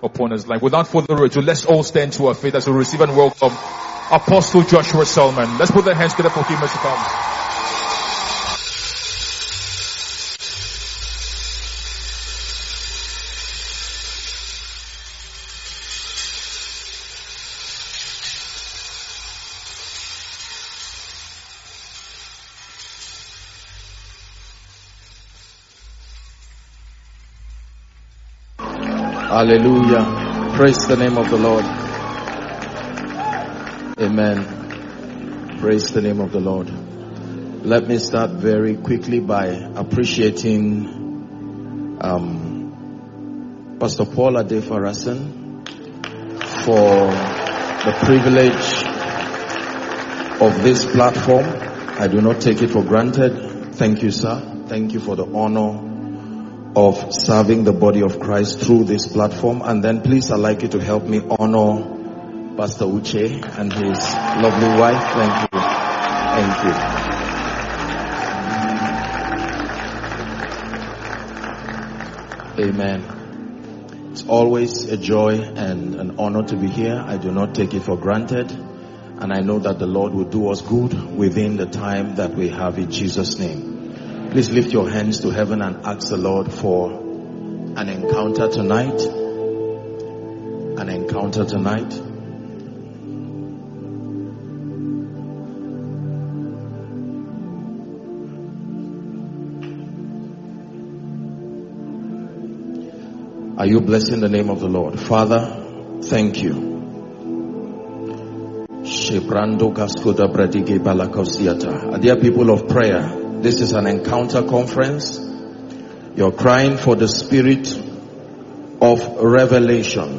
upon his life. Without further ado, let's all stand to our feet as we receive and welcome Apostle Joshua Selman. Let's put our hands together for him as he comes. Hallelujah. Praise the name of the Lord. Amen. Praise the name of the Lord. Let me start very quickly by appreciating Pastor Paul Adefarasin for the privilege of this platform. I do not take it for granted. Thank you, sir. Thank you for the honor of serving the body of Christ through this platform. And then please, I'd like you to help me honor Pastor Uche and his lovely wife. Thank you. Thank you. Amen. It's always a joy and an honor to be here. I do not take it for granted. And I know that the Lord will do us good within the time that we have in Jesus' name. Please lift your hands to heaven and ask the Lord for an encounter tonight. An encounter tonight. Are you blessing the name of the Lord? Father, thank you. Dear people of prayer, this is an encounter conference. You're crying for the spirit of revelation.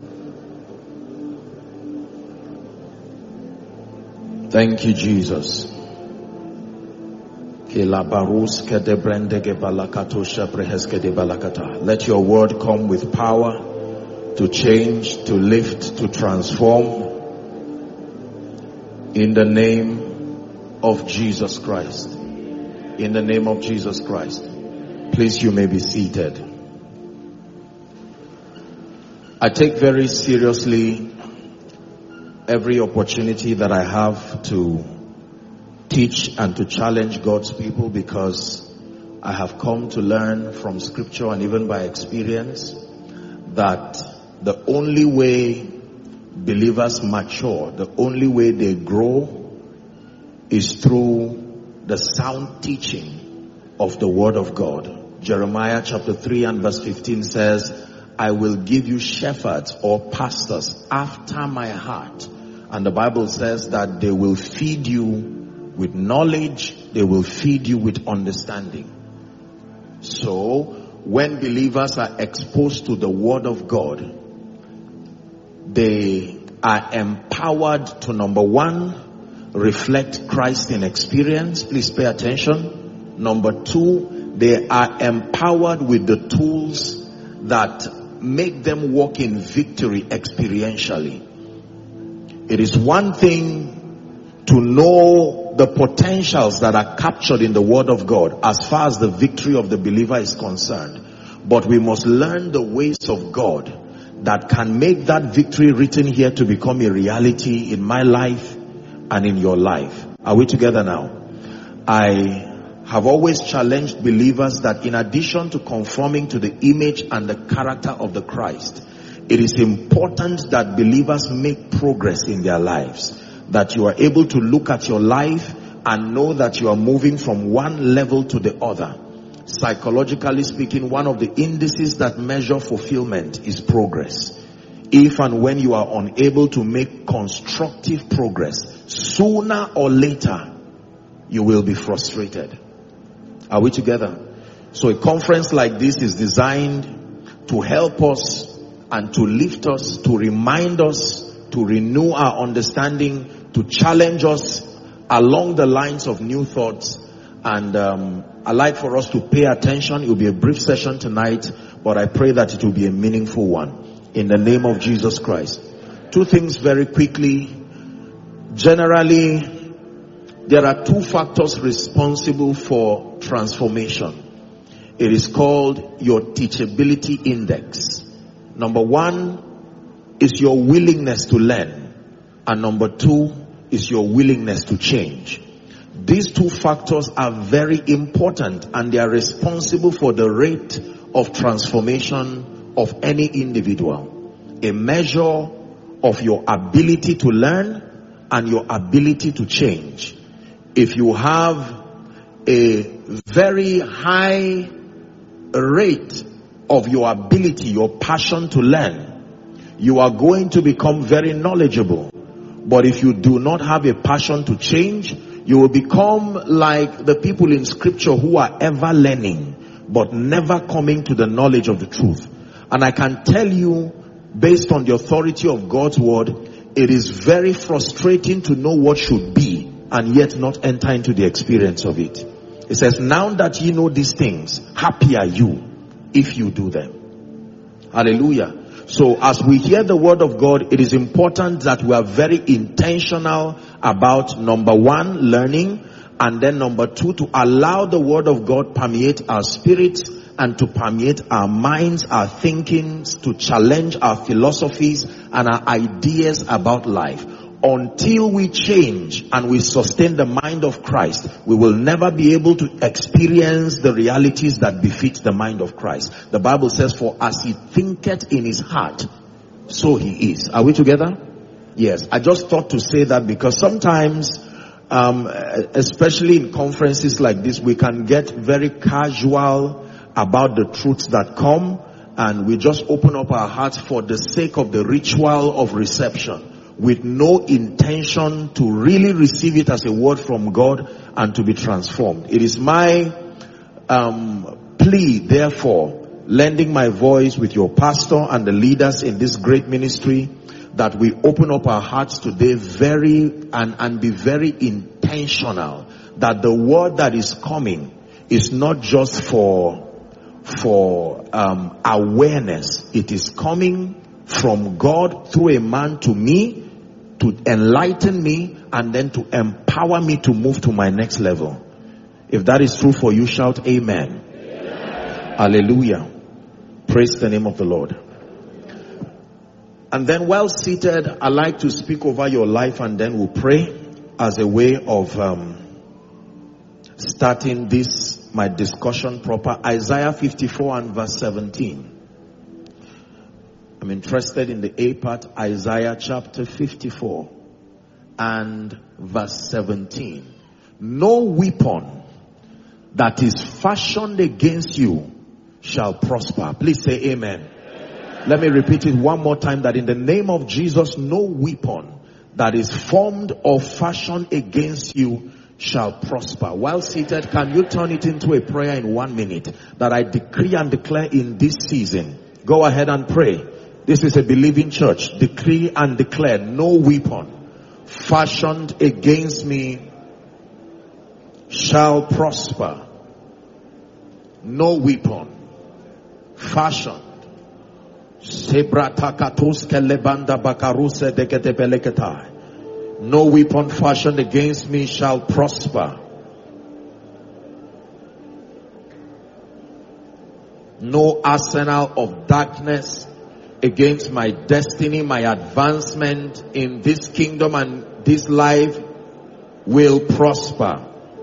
Thank you, Jesus. Let your word come with power to change, to lift, to transform. In the name of Jesus Christ. In the name of Jesus Christ. Please, you may be seated. I take very seriously every opportunity that I have to teach and to challenge God's people, because I have come to learn from scripture and even by experience that the only way believers mature, the only way they grow is through the sound teaching of the word of God. Jeremiah chapter 3 and verse 15 says, I will give you shepherds or pastors after my heart. And the Bible says that they will feed you with knowledge, they will feed you with understanding. So, when believers are exposed to the word of God, they are empowered to, number one, reflect Christ in experience. Please pay attention. Number two, they are empowered with the tools that make them walk in victory experientially. It is one thing to know the potentials that are captured in the word of God as far as the victory of the believer is concerned. But we must learn the ways of God that can make that victory written here to become a reality in my life and in your life. Are we together now? I have always challenged believers that in addition to conforming to the image and the character of the Christ, it is important that believers make progress in their lives. That you are able to look at your life and know that you are moving from one level to the other. Psychologically speaking, one of the indices that measure fulfillment is progress. If and when you are unable to make constructive progress, sooner or later, you will be frustrated. Are we together? So a conference like this is designed to help us and to lift us, to remind us, to renew our understanding, to challenge us along the lines of new thoughts. And I'd like for us to pay attention. It will be a brief session tonight, but I pray that it will be a meaningful one. In the name of Jesus Christ. Two things very quickly. Generally, there are two factors responsible for transformation. It is called your teachability index. Number one is your willingness to learn. And number two is your willingness to change. These two factors are very important, and they are responsible for the rate of transformation of any individual. A measure of your ability to learn and your ability to change. If you have a very high rate of your ability, your passion to learn, you are going to become very knowledgeable. But if you do not have a passion to change, you will become like the people in scripture who are ever learning, but never coming to the knowledge of the truth. And I can tell you, based on the authority of God's word, it is very frustrating to know what should be and yet not enter into the experience of it. It says, now that you know these things, happy are you if you do them. Hallelujah. So as we hear the word of God, it is important that we are very intentional about, number one, learning, and then number two, to allow the word of God permeate our spirits and to permeate our minds, our thinkings, to challenge our philosophies and our ideas about life. Until we change and we sustain the mind of Christ, we will never be able to experience the realities that befit the mind of Christ. The Bible says, for as he thinketh in his heart, so he is. Are we together? Yes. I just thought to say that because sometimes, especially in conferences like this, we can get very casual about the truths that come, and we just open up our hearts for the sake of the ritual of reception, with no intention to really receive it as a word from God and to be transformed. It is my plea, therefore, lending my voice with your pastor and the leaders in this great ministry, that we open up our hearts today and be very intentional, that the word that is coming is not just for awareness. It is coming from God through a man to me, to enlighten me, and then to empower me to move to my next level. If that is true for you, shout amen. Amen. Hallelujah. Praise the name of the Lord. And then while seated, I like to speak over your life, and then we'll pray as a way of starting my discussion proper. Isaiah 54 and verse 17. I'm interested in the A part, Isaiah chapter 54 and verse 17. No weapon that is fashioned against you shall prosper. Please say amen. Amen. Let me repeat it one more time, that in the name of Jesus, no weapon that is formed or fashioned against you shall prosper. While seated, can you turn it into a prayer in 1 minute, that I decree and declare in this season? Go ahead and pray. This is a believing church. Decree and declare, no weapon fashioned against me shall prosper. No weapon fashioned. No weapon fashioned against me shall prosper. No arsenal of darkness against my destiny, my advancement in this kingdom and this life will prosper.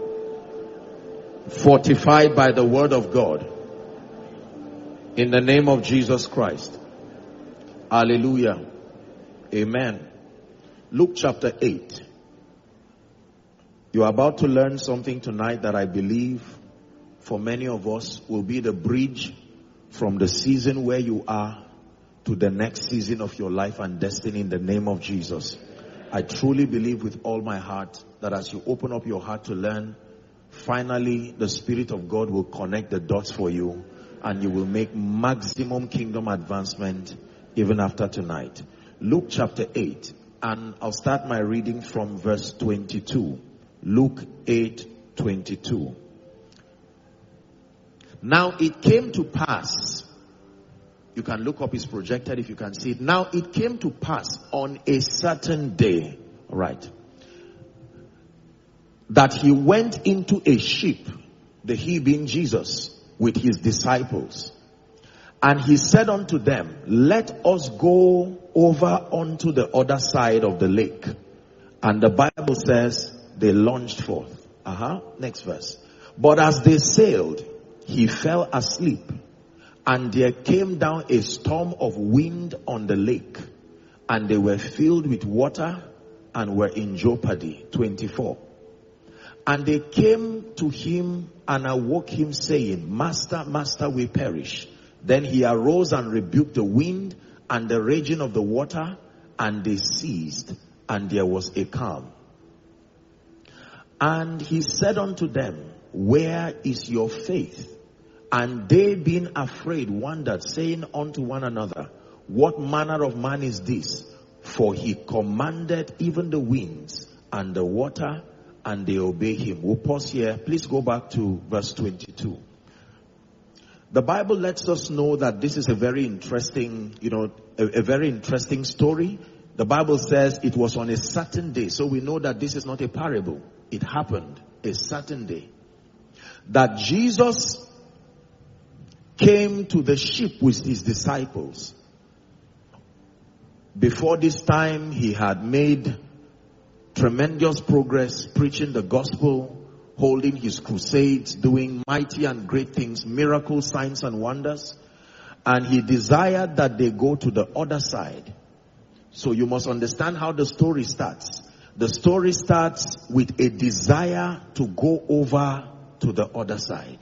Fortified by the word of God. In the name of Jesus Christ. Hallelujah. Amen. Luke chapter 8. You are about to learn something tonight that I believe for many of us will be the bridge from the season where you are to the next season of your life and destiny, in the name of Jesus. I truly believe with all my heart that as you open up your heart to learn, finally the Spirit of God will connect the dots for you, and you will make maximum kingdom advancement even after tonight. Luke chapter 8, and I'll start my reading from verse 22. Luke 8:22. Now it came to pass, you can look up, it's projected if you can see it. Now it came to pass on a certain day, right, that he went into a ship, the he being Jesus, with his disciples. And he said unto them, let us go over unto the other side of the lake. And the Bible says they launched forth. Next verse. But as they sailed, he fell asleep, and there came down a storm of wind on the lake, and they were filled with water and were in jeopardy. 24. And they came to him and awoke him, saying, Master, Master, we perish. Then he arose and rebuked the wind and the raging of the water, and they ceased, and there was a calm. And he said unto them, where is your faith? And they, being afraid, wondered, saying unto one another, what manner of man is this? For he commanded even the winds and the water, and they obey him. We'll pause here. Please go back to verse 22. The Bible lets us know that this is a very interesting, a very interesting story. The Bible says it was on a certain day. So we know that this is not a parable. It happened a certain day. That Jesus came to the ship with his disciples. Before this time, he had made tremendous progress preaching the gospel, holding his crusades, doing mighty and great things, miracles, signs and wonders. And he desired that they go to the other side. So you must understand how the story starts. The story starts with a desire to go over to the other side.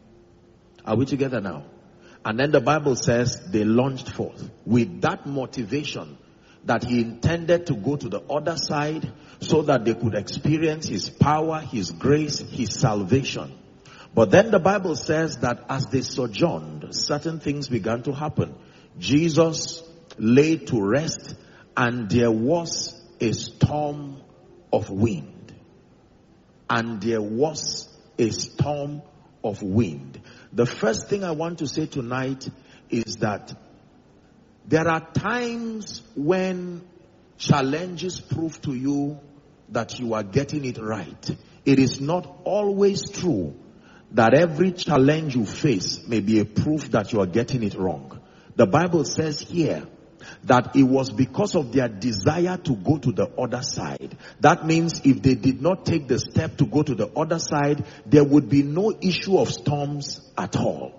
Are we together now? And then the Bible says they launched forth with that motivation that he intended to go to the other side so that they could experience his power, his grace, his salvation. But then the Bible says that as they sojourned, certain things began to happen. Jesus lay to rest, and there was a storm of wind. And there was a storm of wind. The first thing I want to say tonight is that there are times when challenges prove to you that you are getting it right. It is not always true that every challenge you face may be a proof that you are getting it wrong. The Bible says here that it was because of their desire to go to the other side. That means if they did not take the step to go to the other side, there would be no issue of storms at all.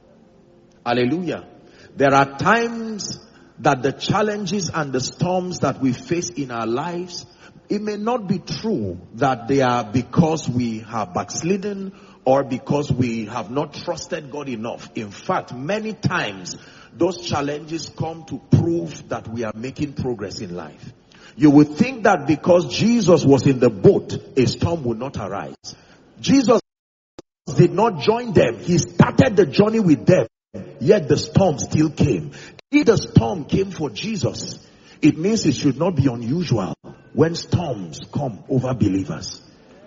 Hallelujah. There are times that the challenges and the storms that we face in our lives, it may not be true that they are because we have backslidden or because we have not trusted God enough. In fact, many times those challenges come to prove that we are making progress in life. You would think that because Jesus was in the boat, a storm would not arise. Jesus did not join them. He started the journey with them, yet the storm still came. If the storm came for Jesus, it means it should not be unusual when storms come over believers.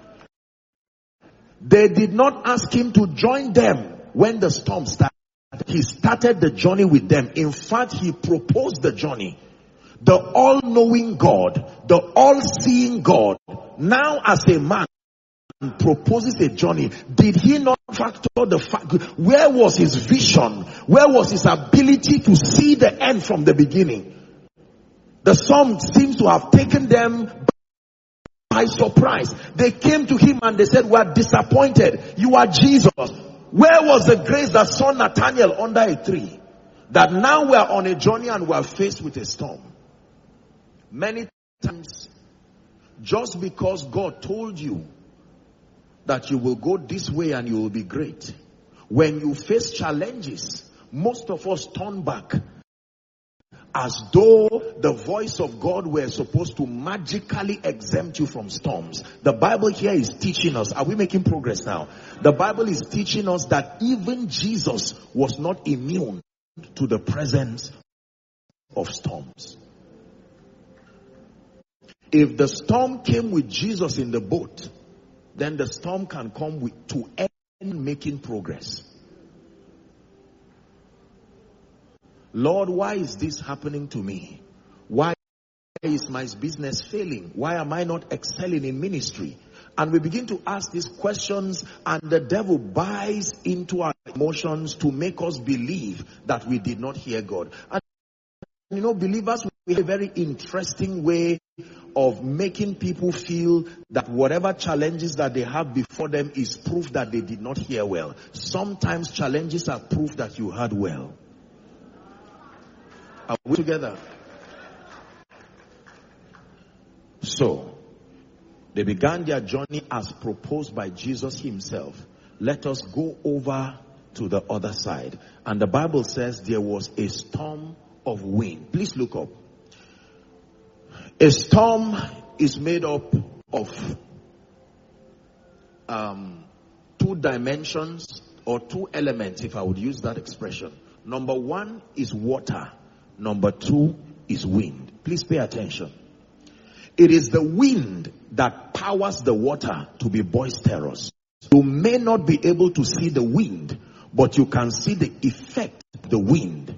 They did not ask him to join them when the storm started. He started the journey with them. In fact, he proposed the journey. The all-knowing God, the all-seeing God, now as a man proposes a journey. Did he not factor the fact? Where was his vision? Where was his ability to see the end from the beginning? The storm seems to have taken them by surprise. They came to him and they said, we are disappointed. You are Jesus. Where was the grace that saw Nathanael under a tree? That now we are on a journey and we are faced with a storm. Many times, just because God told you that you will go this way and you will be great, when you face challenges, most of us turn back as though the voice of God were supposed to magically exempt you from storms. The Bible here is teaching us. Are we making progress now? The Bible is teaching us that even Jesus was not immune to the presence of storms. If the storm came with Jesus in the boat, then the storm can come to end making progress. Lord, why is this happening to me? Why is my business failing? Why am I not excelling in ministry? And we begin to ask these questions, and the devil buys into our emotions to make us believe that we did not hear God. And you know, believers, we have a very interesting way of making people feel that whatever challenges that they have before them is proof that they did not hear well. Sometimes challenges are proof that you heard well. Are we together? So, they began their journey as proposed by Jesus himself. Let us go over to the other side. And the Bible says there was a storm of wind. Please look up. A storm is made up of two dimensions or two elements, if I would use that expression. Number one is water. Number two is wind. Please pay attention. It is the wind that powers the water to be boisterous. You may not be able to see the wind, but you can see the effect of the wind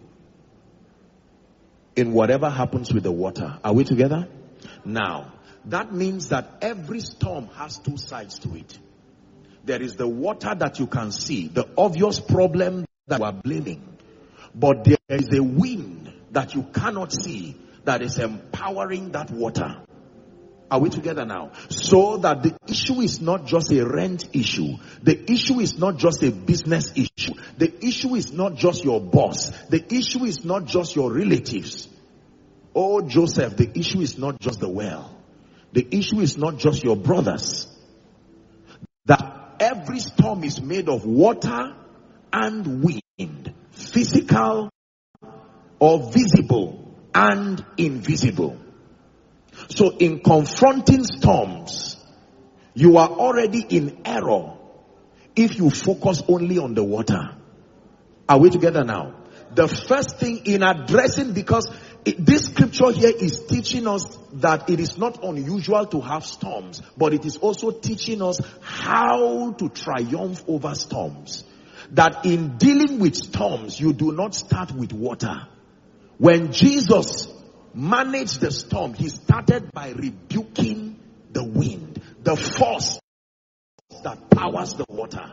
in whatever happens with the water. Are we together? Now, that means that every storm has two sides to it. There is the water that you can see, the obvious problem that you are blaming. But there is a wind that you cannot see that is empowering that water. Are we together now? So that the issue is not just a rent issue. The issue is not just a business issue. The issue is not just your boss. The issue is not just your relatives. Oh, Joseph, the issue is not just the well. The issue is not just your brothers. That every storm is made of water and wind. Physical or visible and invisible. So in confronting storms, you are already in error if you focus only on the water. Are we together now? The first thing in addressing, because this scripture here is teaching us that it is not unusual to have storms, but it is also teaching us how to triumph over storms. That in dealing with storms, you do not start with water. When Jesus managed the storm, he started by rebuking the wind, the force that powers the water.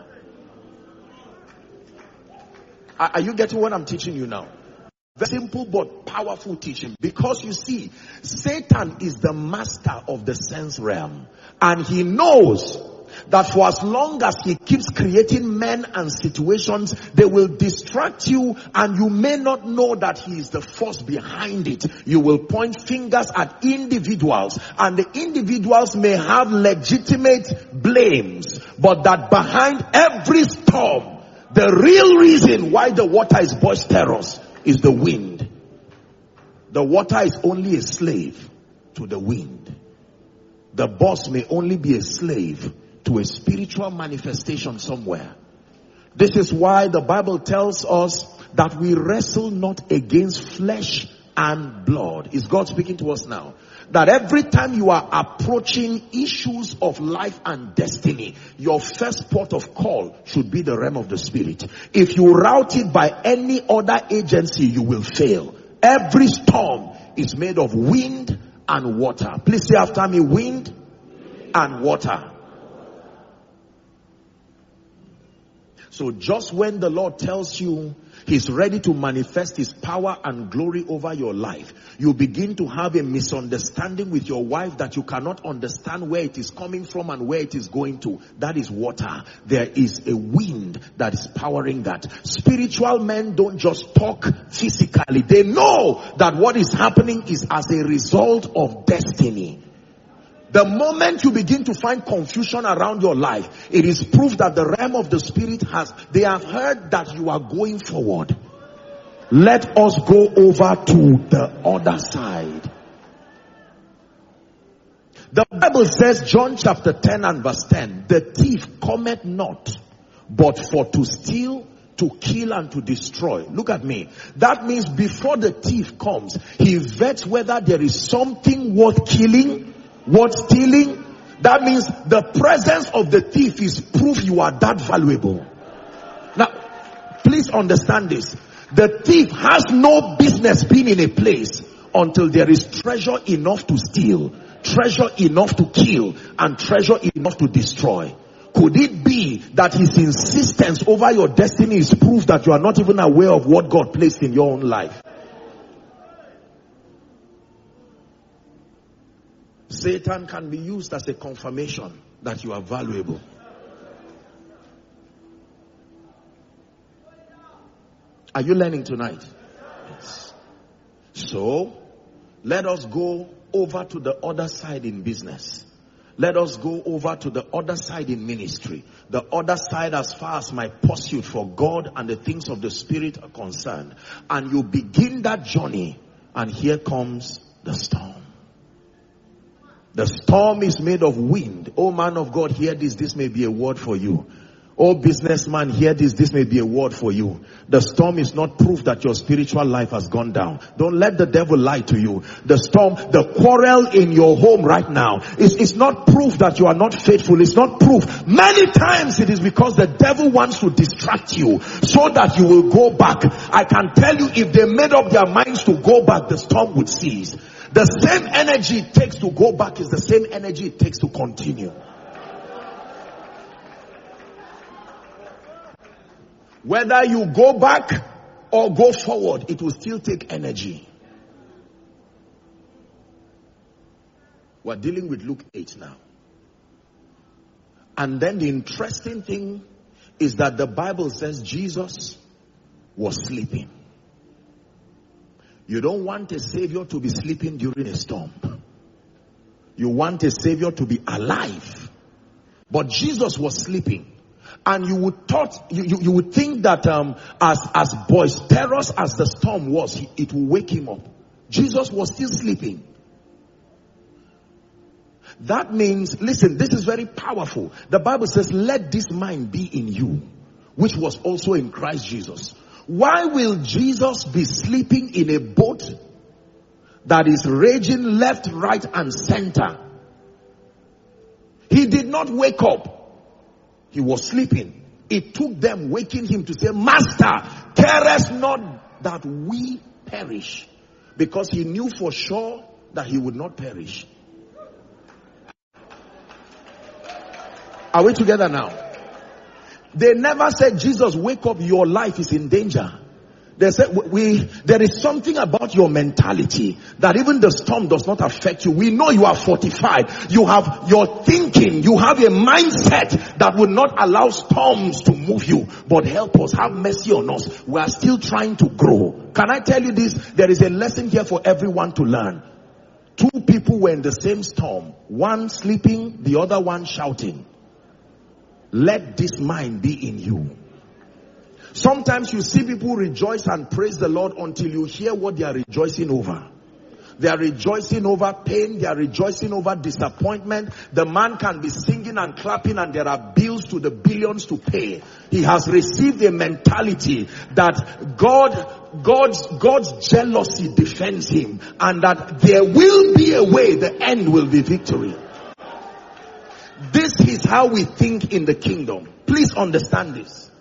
Are you getting what I'm teaching you now? Very simple but powerful teaching. Because you see, Satan is the master of the sense realm. And he knows that for as long as he keeps creating men and situations, they will distract you, and you may not know that he is the force behind it. You will point fingers at individuals, and the individuals may have legitimate blames, but that behind every storm, the real reason why the water is boisterous is the wind. The water is only a slave to the wind. The boss may only be a slave to a spiritual manifestation somewhere. This is why the Bible tells us that we wrestle not against flesh and blood. Is God speaking to us now? That every time you are approaching issues of life and destiny, your first port of call should be the realm of the spirit. If you route it by any other agency, you will fail. Every storm is made of wind and water. Please say after me, wind and water. So just when the Lord tells you he's ready to manifest his power and glory over your life, you begin to have a misunderstanding with your wife that you cannot understand where it is coming from and where it is going to. That is water. There is a wind that is powering that. Spiritual men don't just talk physically. They know that what is happening is as a result of destiny. The moment you begin to find confusion around your life, it is proof that the realm of the spirit they have heard that you are going forward. Let us go over to the other side. The Bible says, John chapter 10 and verse 10, the thief cometh not, but for to steal, to kill and to destroy. Look at me. That means before the thief comes, he vets whether there is something worth killing, worth stealing. That means the presence of the thief is proof you are that valuable. Now, please understand this. The thief has no business being in a place until there is treasure enough to steal. treasure enough to kill, and treasure enough to destroy. Could it be that his insistence over your destiny is proof that you are not even aware of what God placed in your own life? Satan can be used as a confirmation that you are valuable. Are you learning tonight? Yes. So, let us go over to the other side in business. Let us go over to the other side in ministry. The other side as far as my pursuit for God and the things of the Spirit are concerned. And you begin that journey, and here comes the storm. The storm is made of wind. Oh man of God, hear this. This may be a word for you. Oh businessman, hear this. This may be a word for you. The storm is not proof that your spiritual life has gone down. Don't let the devil lie to you. The storm, the quarrel in your home right now is not proof that you are not faithful. It's not proof. Many times it is because the devil wants to distract you so that you will go back. I can tell you, if they made up their minds to go back, the storm would cease. The same energy it takes to go back is the same energy it takes to continue. Whether you go back or go forward, it will still take energy. We're dealing with Luke 8 now. And then the interesting thing is that the Bible says Jesus was sleeping. You don't want a savior to be sleeping during a storm. You want a savior to be alive. But Jesus was sleeping. And you would think that as boisterous as the storm was, it will wake him up. Jesus was still sleeping. That means, listen, this is very powerful. The Bible says, let this mind be in you, which was also in Christ Jesus. Why will Jesus be sleeping in a boat that is raging left, right, and center? He did not wake up. He was sleeping. It took them waking him to say, Master, carest not that we perish. Because he knew for sure that he would not perish. Are we together now? They never said, Jesus, wake up, your life is in danger. They said, there is something about your mentality that even the storm does not affect you. We know you are fortified. You have your thinking. You have a mindset that will not allow storms to move you. But help us, have mercy on us. We are still trying to grow. Can I tell you this? There is a lesson here for everyone to learn. Two people were in the same storm. One sleeping, the other one shouting. Let this mind be in you. Sometimes you see people rejoice and praise the Lord until you hear what they are rejoicing over. They are rejoicing over pain. They are rejoicing over disappointment. The man can be singing and clapping and there are bills to the billions to pay. He has received a mentality that God's jealousy defends him and that there will be a way, the end will be victory. This is how we think in the kingdom. Please understand this.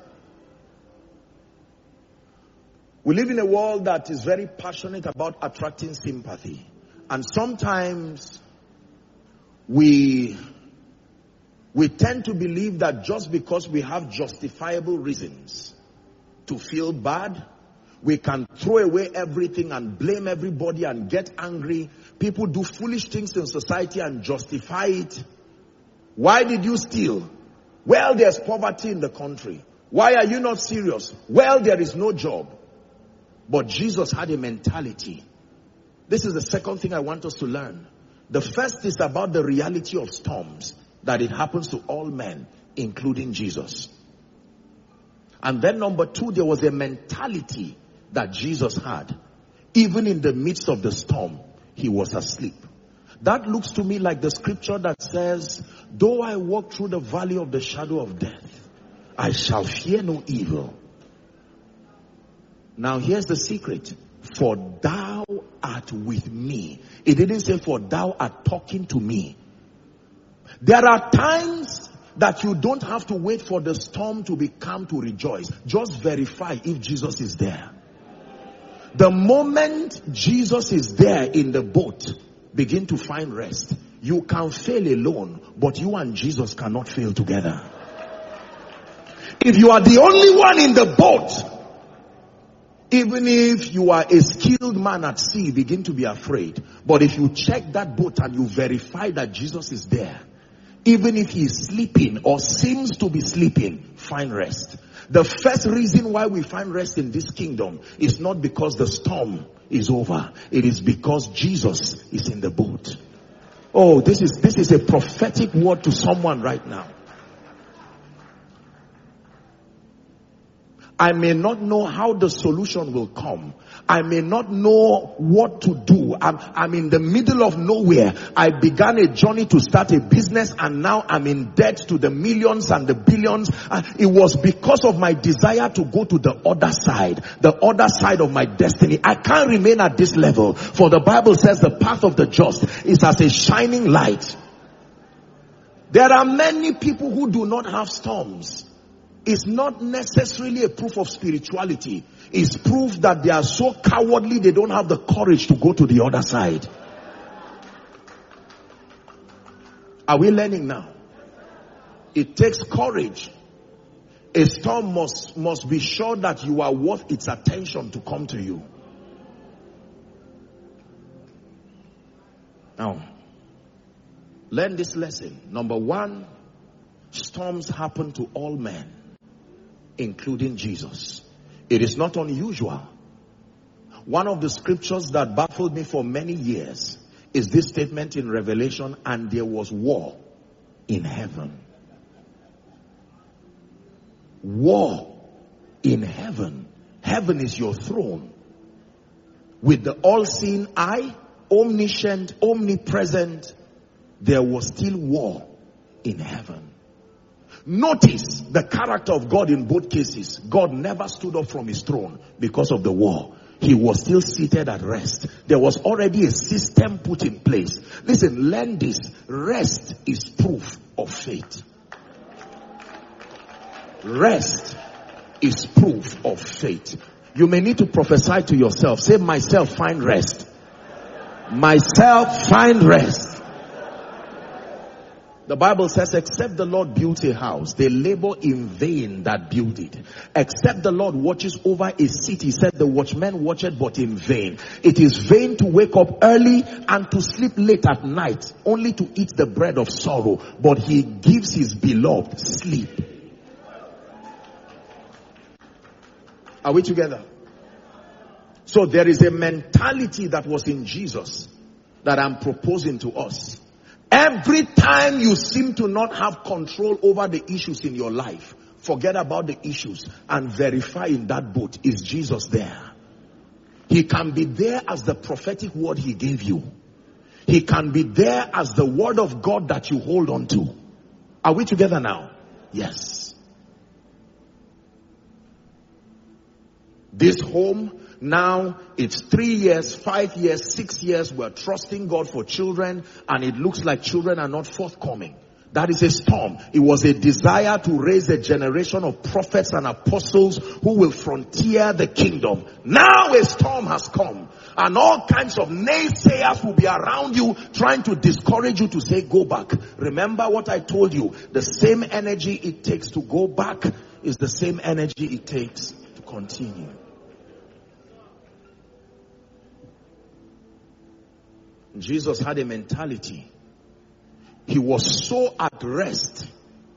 We live in a world that is very passionate about attracting sympathy. And sometimes we tend to believe that just because we have justifiable reasons to feel bad, we can throw away everything and blame everybody and get angry. People do foolish things in society and justify it. Why did you steal? Well, there's poverty in the country. Why are you not serious? Well, there is no job. But Jesus had a mentality. This is the second thing I want us to learn. The first is about the reality of storms, that it happens to all men, including Jesus. And then number two, there was a mentality that Jesus had. Even in the midst of the storm, he was asleep. That looks to me like the scripture that says, though I walk through the valley of the shadow of death, I shall fear no evil. Now here's the secret. For thou art with me. It didn't say for thou art talking to me. There are times that you don't have to wait for the storm to be calm to rejoice. Just verify if Jesus is there. The moment Jesus is there in the boat, begin to find rest. You can fail alone, but you and Jesus cannot fail together. If you are the only one in the boat, even if you are a skilled man at sea, begin to be afraid. But if you check that boat and you verify that Jesus is there, even if he is sleeping or seems to be sleeping, find rest. The first reason why we find rest in this kingdom is not because the storm is over. It is because Jesus is in the boat. Oh, this is a prophetic word to someone right now. I may not know how the solution will come. I may not know what to do. I'm in the middle of nowhere. I began a journey to start a business, and now I'm in debt to the millions and the billions. It was because of my desire to go to the other side of my destiny. I can't remain at this level, for the Bible says the path of the just is as a shining light. There are many people who do not have storms. It's not necessarily a proof of spirituality. It's proof that they are so cowardly they don't have the courage to go to the other side. Are we learning now? It takes courage. A storm must be sure that you are worth its attention to come to you. Now, learn this lesson. Number one, storms happen to all men, including Jesus. It is not unusual. One of the scriptures that baffled me for many years is this statement in Revelation, and there was war in heaven. War in heaven. Heaven is your throne. With the all-seeing eye, omniscient, omnipresent, there was still war in heaven. Notice the character of God in both cases. God never stood up from his throne because of the war. He was still seated at rest. There was already a system put in place. Listen, learn this. Rest is proof of faith. Rest is proof of faith. You may need to prophesy to yourself. Say, myself find rest. Myself find rest. The Bible says, except the Lord builds a house, they labor in vain that build it. Except the Lord watches over a city, said the watchman watcheth but in vain. It is vain to wake up early and to sleep late at night, only to eat the bread of sorrow. But he gives his beloved sleep. Are we together? So there is a mentality that was in Jesus that I'm proposing to us. Every time you seem to not have control over the issues in your life, forget about the issues and verify in that boat, is Jesus there? He can be there as the prophetic word he gave you. He can be there as the word of God that you hold on to. Are we together now? Yes. This home, now it's 3 years, 5 years, 6 years. We're trusting God for children, and it looks like children are not forthcoming. That is a storm. It was a desire to raise a generation of prophets and apostles who will frontier the kingdom. Now a storm has come, and all kinds of naysayers will be around you trying to discourage you to say, go back. Remember what I told you. The same energy it takes to go back is the same energy it takes to continue. Jesus had a mentality. He was so at rest.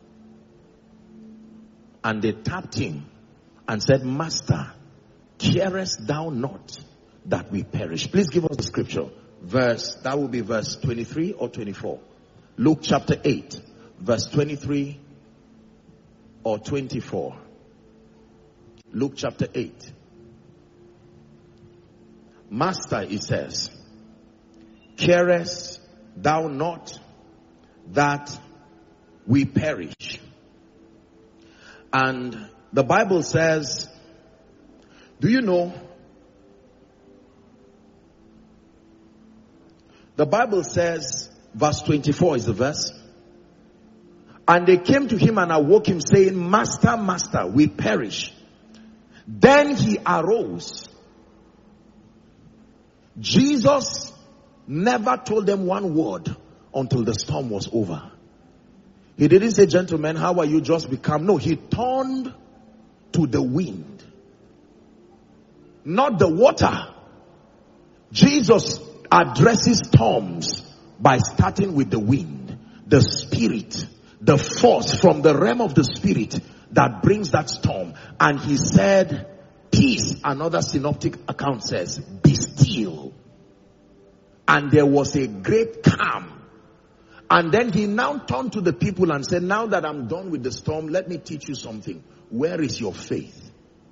And they tapped him and said, Master, carest thou not that we perish? Please give us the scripture. That will be verse 23 or 24. Luke chapter 8, verse 23 or 24. Luke chapter 8. Master, he says, carest thou not that we perish? And the Bible says, do you know? The Bible says, verse 24 is the verse. And they came to him and awoke him, saying, Master, Master, we perish. Then he arose. Jesus never told them one word until the storm was over. He didn't say, gentlemen, how are you? Just be calm. No, he turned to the wind, not the water. Jesus addresses storms by starting with the wind, the spirit, the force from the realm of the spirit that brings that storm. And he said, peace. Another synoptic account says, be still. And there was a great calm. And then he now turned to the people and said, now that I'm done with the storm, let me teach you something. Where is your faith?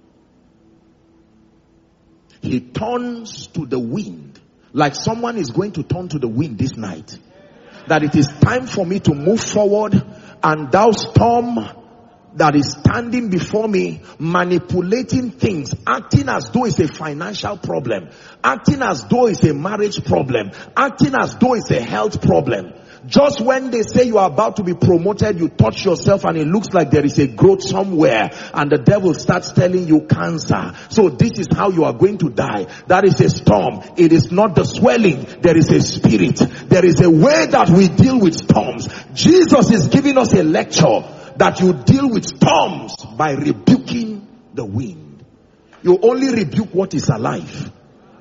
He turns to the wind, like someone is going to turn to the wind this night. That it is time for me to move forward, and thou storm that is standing before me, manipulating things, acting as though it's a financial problem, acting as though it's a marriage problem, acting as though it's a health problem. Just when they say you are about to be promoted, you touch yourself and it looks like there is a growth somewhere, and the devil starts telling you cancer. So this is how you are going to die. That is a storm. It is not the swelling. There is a spirit. There is a way that we deal with storms. Jesus is giving us a lecture that you deal with storms by rebuking the wind. You only rebuke what is alive.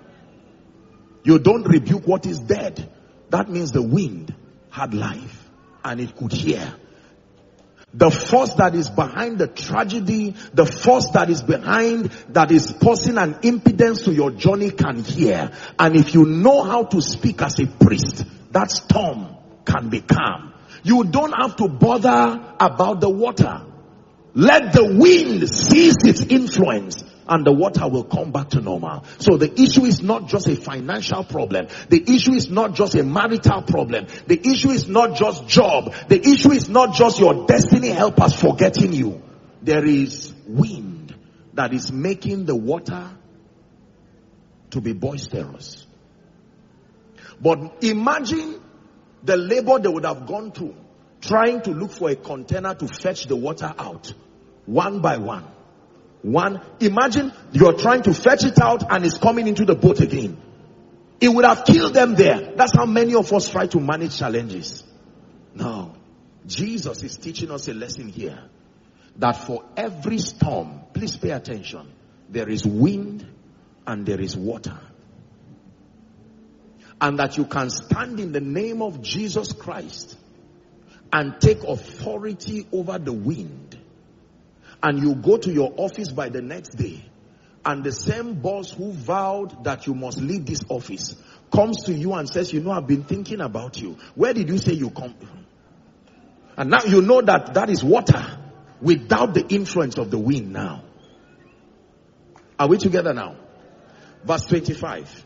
You don't rebuke what is dead. That means the wind had life and it could hear. The force that is behind the tragedy, the force that is behind, that is posing an impedance to your journey, can hear. And if you know how to speak as a priest, that storm can be calm. You don't have to bother about the water. Let the wind cease its influence and the water will come back to normal. So the issue is not just a financial problem. The issue is not just a marital problem. The issue is not just job. The issue is not just your destiny helpers forgetting you. There is wind that is making the water to be boisterous. But imagine the labor they would have gone through trying to look for a container to fetch the water out one by one. Imagine you're trying to fetch it out and it's coming into the boat again. It would have killed them there. That's how many of us try to manage challenges. Now, Jesus is teaching us a lesson here, that for every storm, please pay attention, there is wind and there is water. And that you can stand in the name of Jesus Christ and take authority over the wind. And you go to your office by the next day, and the same boss who vowed that you must leave this office comes to you and says, you know, I've been thinking about you. Where did you say you come from? And now you know that that is water without the influence of the wind now. Are we together now? Verse 25.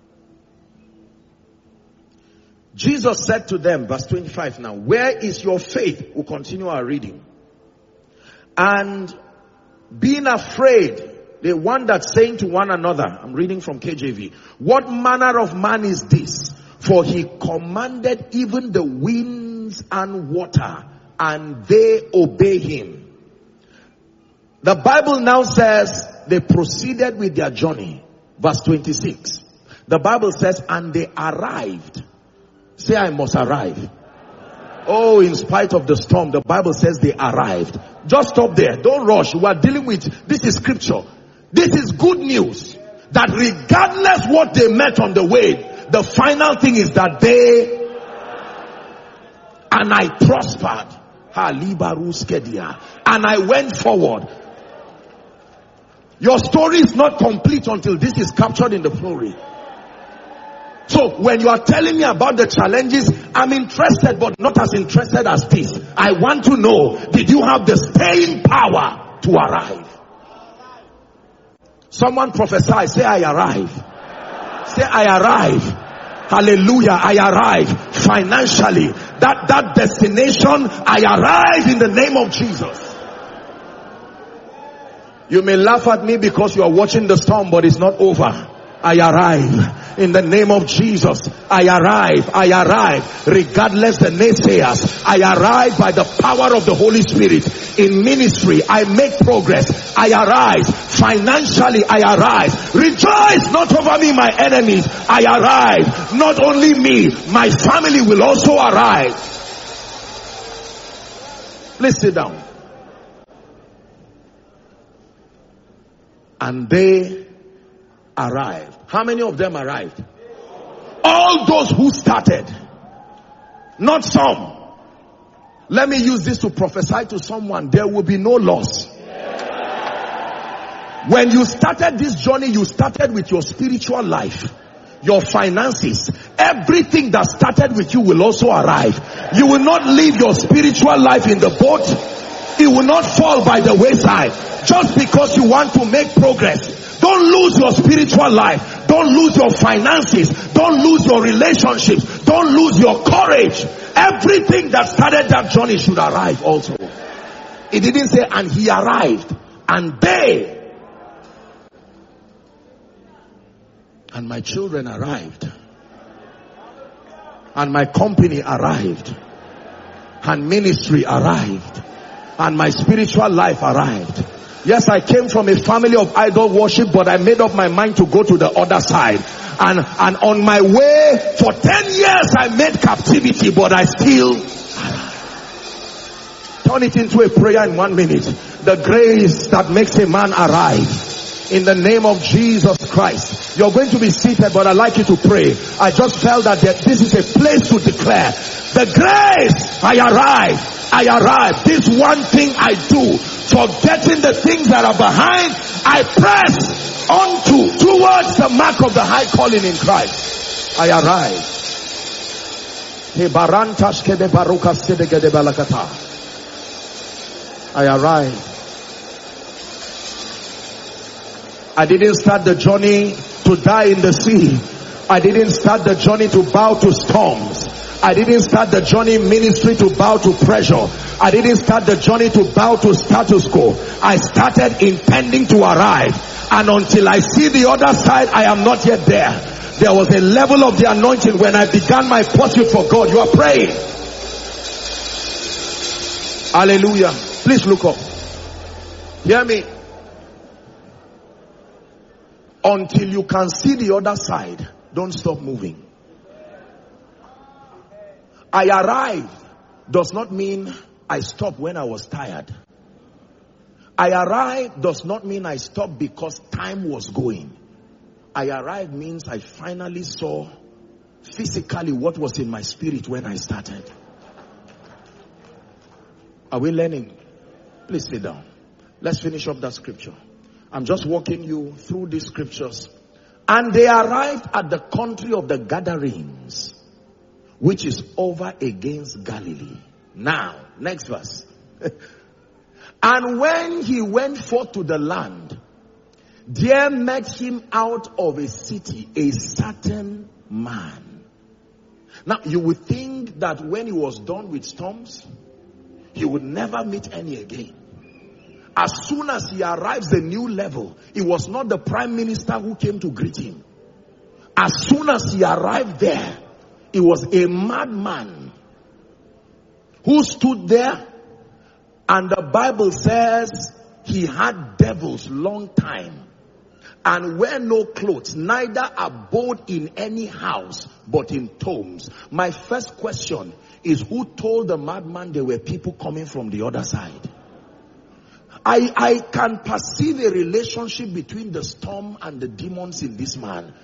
Jesus said to them, verse 25 now, where is your faith? We'll continue our reading. And being afraid, they wondered, saying to one another, I'm reading from KJV, what manner of man is this? For he commanded even the winds and water, and they obey him. The Bible now says they proceeded with their journey. Verse 26. The Bible says, and they arrived. Say, I must arrive. Oh, in spite of the storm, the Bible says they arrived. Just stop there. Don't rush. We are dealing with, this is scripture. This is good news. That regardless what they met on the way, the final thing is that they, and I prospered. And I went forward. Your story is not complete until this is captured in the glory. So when you are telling me about the challenges, I'm interested, but not as interested as this. I want to know, did you have the staying power to arrive? Someone prophesy, say I arrive. Say I arrive. Hallelujah, I arrive financially. That destination, I arrive in the name of Jesus. You may laugh at me because you are watching the storm, but it's not over. I arrive. In the name of Jesus, I arrive. I arrive. Regardless the naysayers, I arrive by the power of the Holy Spirit. In ministry, I make progress. I arise. Financially, I arise. Rejoice not over me, my enemies. I arrive. Not only me, my family will also arrive. Please sit down. And they arrived. How many of them arrived? All those who started. Not some. Let me use this to prophesy to someone. There will be no loss. When you started this journey, you started with your spiritual life, your finances. Everything that started with you will also arrive. You will not leave your spiritual life in the boat. It will not fall by the wayside. Just because you want to make progress. Don't lose your spiritual life. Don't lose your finances. Don't lose your relationships. Don't lose your courage. Everything that started that journey should arrive also. It didn't say, and he arrived. And they. And my children arrived. And my company arrived. And ministry arrived. And my spiritual life arrived. Yes, I came from a family of idol worship, but I made up my mind to go to the other side. And on my way, for 10 years I made captivity, but I still turn it into a prayer in 1 minute. The grace that makes a man arrive. In the name of Jesus Christ. You're going to be seated, but I'd like you to pray. I just felt that this is a place to declare. The grace, I arrive. I arrive. This one thing I do. Forgetting the things that are behind, I press towards the mark of the high calling in Christ. I arrive. I arrive. I didn't start the journey to die in the sea. I didn't start the journey to bow to storms. I didn't start the journey in ministry to bow to pressure. I didn't start the journey to bow to status quo. I started intending to arrive. And until I see the other side, I am not yet there. There was a level of the anointing when I began my pursuit for God. You are praying. Hallelujah. Please look up. Hear me. Until you can see the other side, don't stop moving. I arrive does not mean I stopped when I was tired. I arrive does not mean I stopped because time was going. I arrive means I finally saw physically what was in my spirit when I started. Are we learning? Please sit down. Let's finish up that scripture. I'm just walking you through these scriptures. And they arrived at the country of the Gadarenes, which is over against Galilee. Now, next verse. And when he went forth to the land, there met him out of a city a certain man. Now, you would think that when he was done with storms, he would never meet any again. As soon as he arrives a new level, it was not the prime minister who came to greet him. As soon as he arrived there, it was a madman who stood there, and the Bible says he had devils long time and wear no clothes, neither abode in any house but in tombs. My first question is, who told the madman there were people coming from the other side? I can perceive a relationship between the storm and the demons in this man.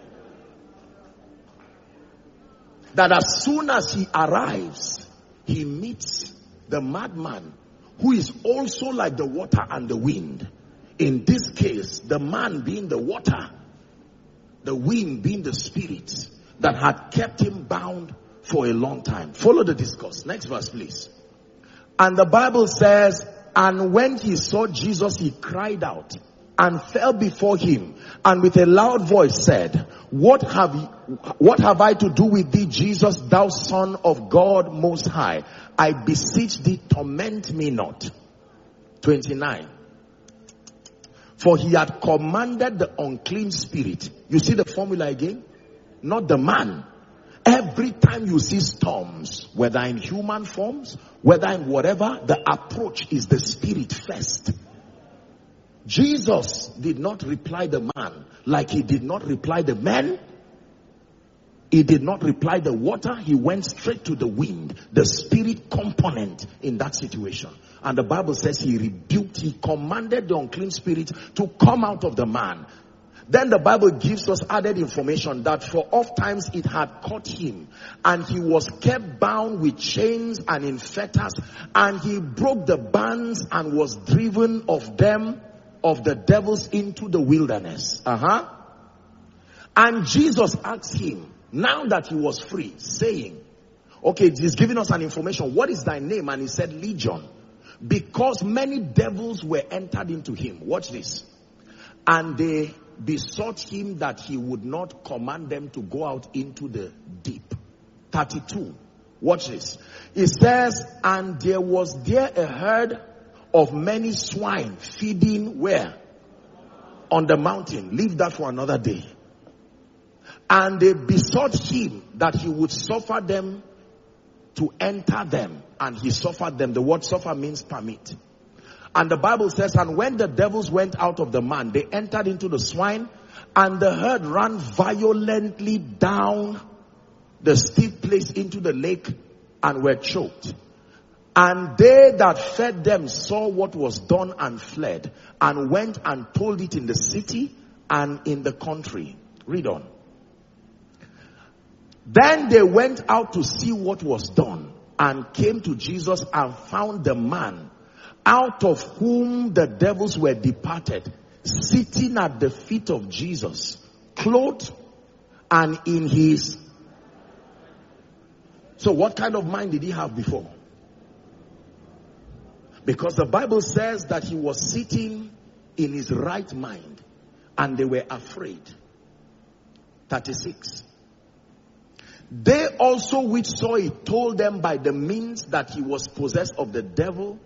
That as soon as he arrives, he meets the madman, who is also like the water and the wind. In this case, the man being the water, the wind being the spirit that had kept him bound for a long time. Follow the discourse. Next verse, please. And the Bible says, and when he saw Jesus, he cried out and fell before him, and with a loud voice said, What have I to do with thee, Jesus, thou Son of God Most High? I beseech thee, torment me not. 29. For he had commanded the unclean spirit. You see the formula again? Not the man. Every time you see storms, whether in human forms, whether in whatever, the approach is the spirit first. Jesus did not reply the man like he did not reply the men. He did not reply the water. He went straight to the wind, the spirit component in that situation. And the Bible says he rebuked, he commanded the unclean spirit to come out of the man. Then the Bible gives us added information that for oft times it had caught him, and he was kept bound with chains and in fetters, and he broke the bands and was driven of the devils into the wilderness. And Jesus asked him, now that he was free, saying, okay, he's giving us an information. What is thy name? And he said, Legion. Because many devils were entered into him. Watch this. And they besought him that he would not command them to go out into the deep. 32. Watch this. It says, and there was there a herd of many swine feeding where? On the mountain. Leave that for another day. And they besought him that he would suffer them to enter them. And he suffered them. The word suffer means permit. And the Bible says, and when the devils went out of the man, they entered into the swine, and the herd ran violently down the steep place into the lake and were choked. And they that fed them saw what was done and fled, and went and told it in the city and in the country. Read on. Then they went out to see what was done, and came to Jesus and found the man out of whom the devils were departed, sitting at the feet of Jesus, clothed and in his. So what kind of mind did he have before? Because the Bible says that he was sitting in his right mind, and they were afraid. 36. They also which saw it told them by the means that he was possessed of the devil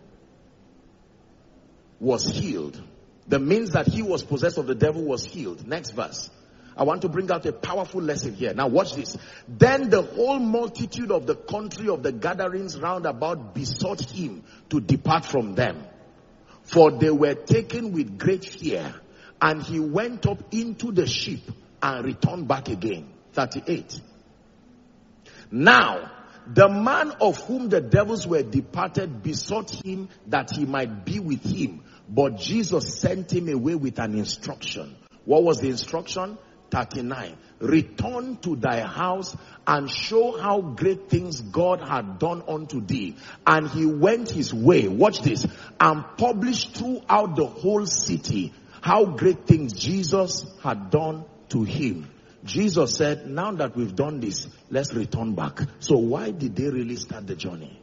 was healed. The means that he was possessed of the devil was healed. Next verse. I want to bring out a powerful lesson here. Now watch this. Then the whole multitude of the country of the gatherings round about besought him to depart from them, for they were taken with great fear. And he went up into the ship and returned back again. 38. Now, the man of whom the devils were departed besought him that he might be with him. But Jesus sent him away with an instruction. What was the instruction? 39. Return to thy house and show how great things God had done unto thee. And he went his way. Watch this. And published throughout the whole city how great things Jesus had done to him. Jesus said, now that we've done this, let's return back. So why did they really start the journey?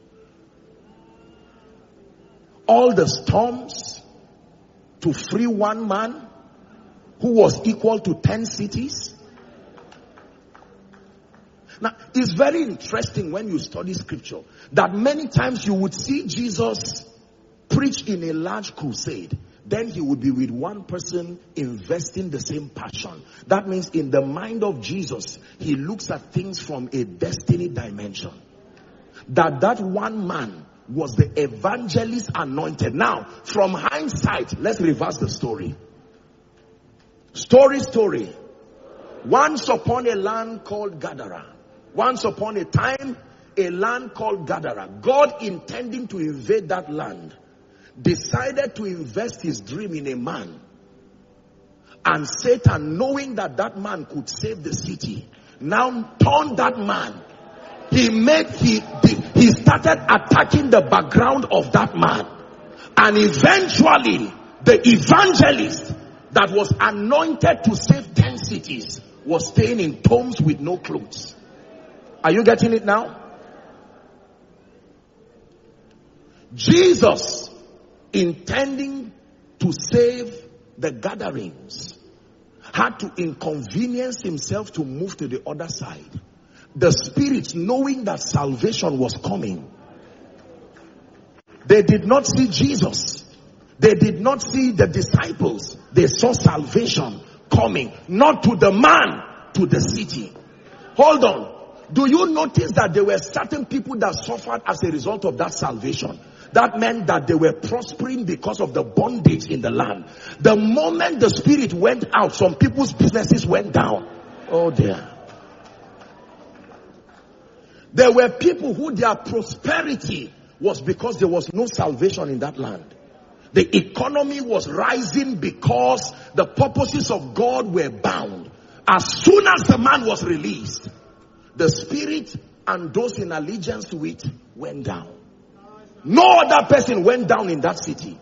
All the storms to free one man who was equal to 10 cities. Now, it's very interesting when you study scripture that many times you would see Jesus preach in a large crusade. Then he would be with one person investing the same passion. That means in the mind of Jesus, he looks at things from a destiny dimension. That one man was the evangelist anointed. Now, from hindsight, let's reverse the story. Story. Once upon a land called Gadara. Once upon a time, a land called Gadara. God intending to invade that land, decided to invest his dream in a man. And Satan, knowing that that man could save the city, now turned that man. He started attacking the background of that man. And eventually, the evangelist that was anointed to save 10 cities was staying in tombs with no clothes. Are you getting it now? Jesus, intending to save the gatherings, had to inconvenience himself to move to the other side. The spirits, knowing that salvation was coming, they did not see Jesus. They did not see the disciples. They saw salvation coming, not to the man, to the city. Hold on. Do you notice that there were certain people that suffered as a result of that salvation? That meant that they were prospering because of the bondage in the land. The moment the spirit went out, some people's businesses went down. Oh dear. There were people who their prosperity was because there was no salvation in that land. The economy was rising because the purposes of God were bound. As soon as the man was released, the spirit and those in allegiance to it went down. No other person went down in that city.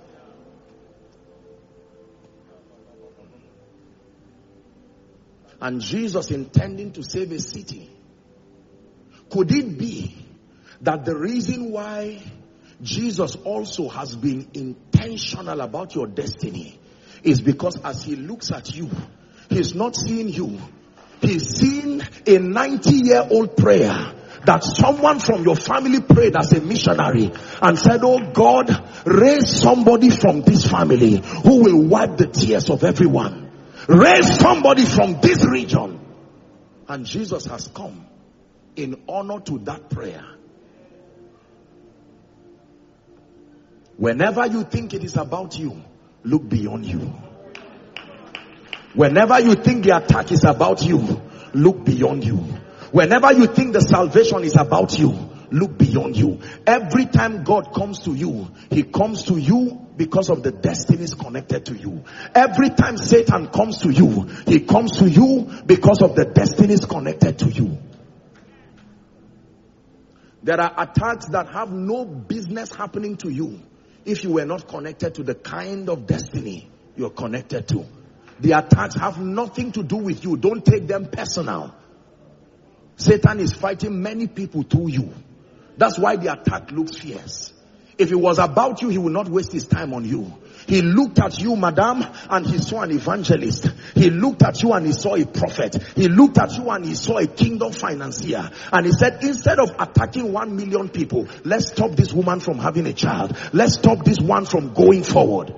And Jesus intending to save a city. Could it be that the reason why Jesus also has been intentional about your destiny is because as he looks at you, he's not seeing you. He's seeing a 90-year-old prayer that someone from your family prayed as a missionary and said, oh God, raise somebody from this family who will wipe the tears of everyone. Raise somebody from this region. And Jesus has come in honor to that prayer. Whenever you think it is about you, look beyond you. Whenever you think the attack is about you, look beyond you. Whenever you think the salvation is about you, look beyond you. Every time God comes to you, he comes to you because of the destinies connected to you. Every time Satan comes to you, he comes to you because of the destinies connected to you. There are attacks that have no business happening to you if you were not connected to the kind of destiny you're connected to. The attacks have nothing to do with you. Don't take them personal. Satan is fighting many people through you. That's why the attack looks fierce. If it was about you, he would not waste his time on you. He looked at you, madam, and he saw an evangelist. He looked at you and he saw a prophet. He looked at you and he saw a kingdom financier. And he said, instead of attacking 1 million people, let's stop this woman from having a child. Let's stop this one from going forward.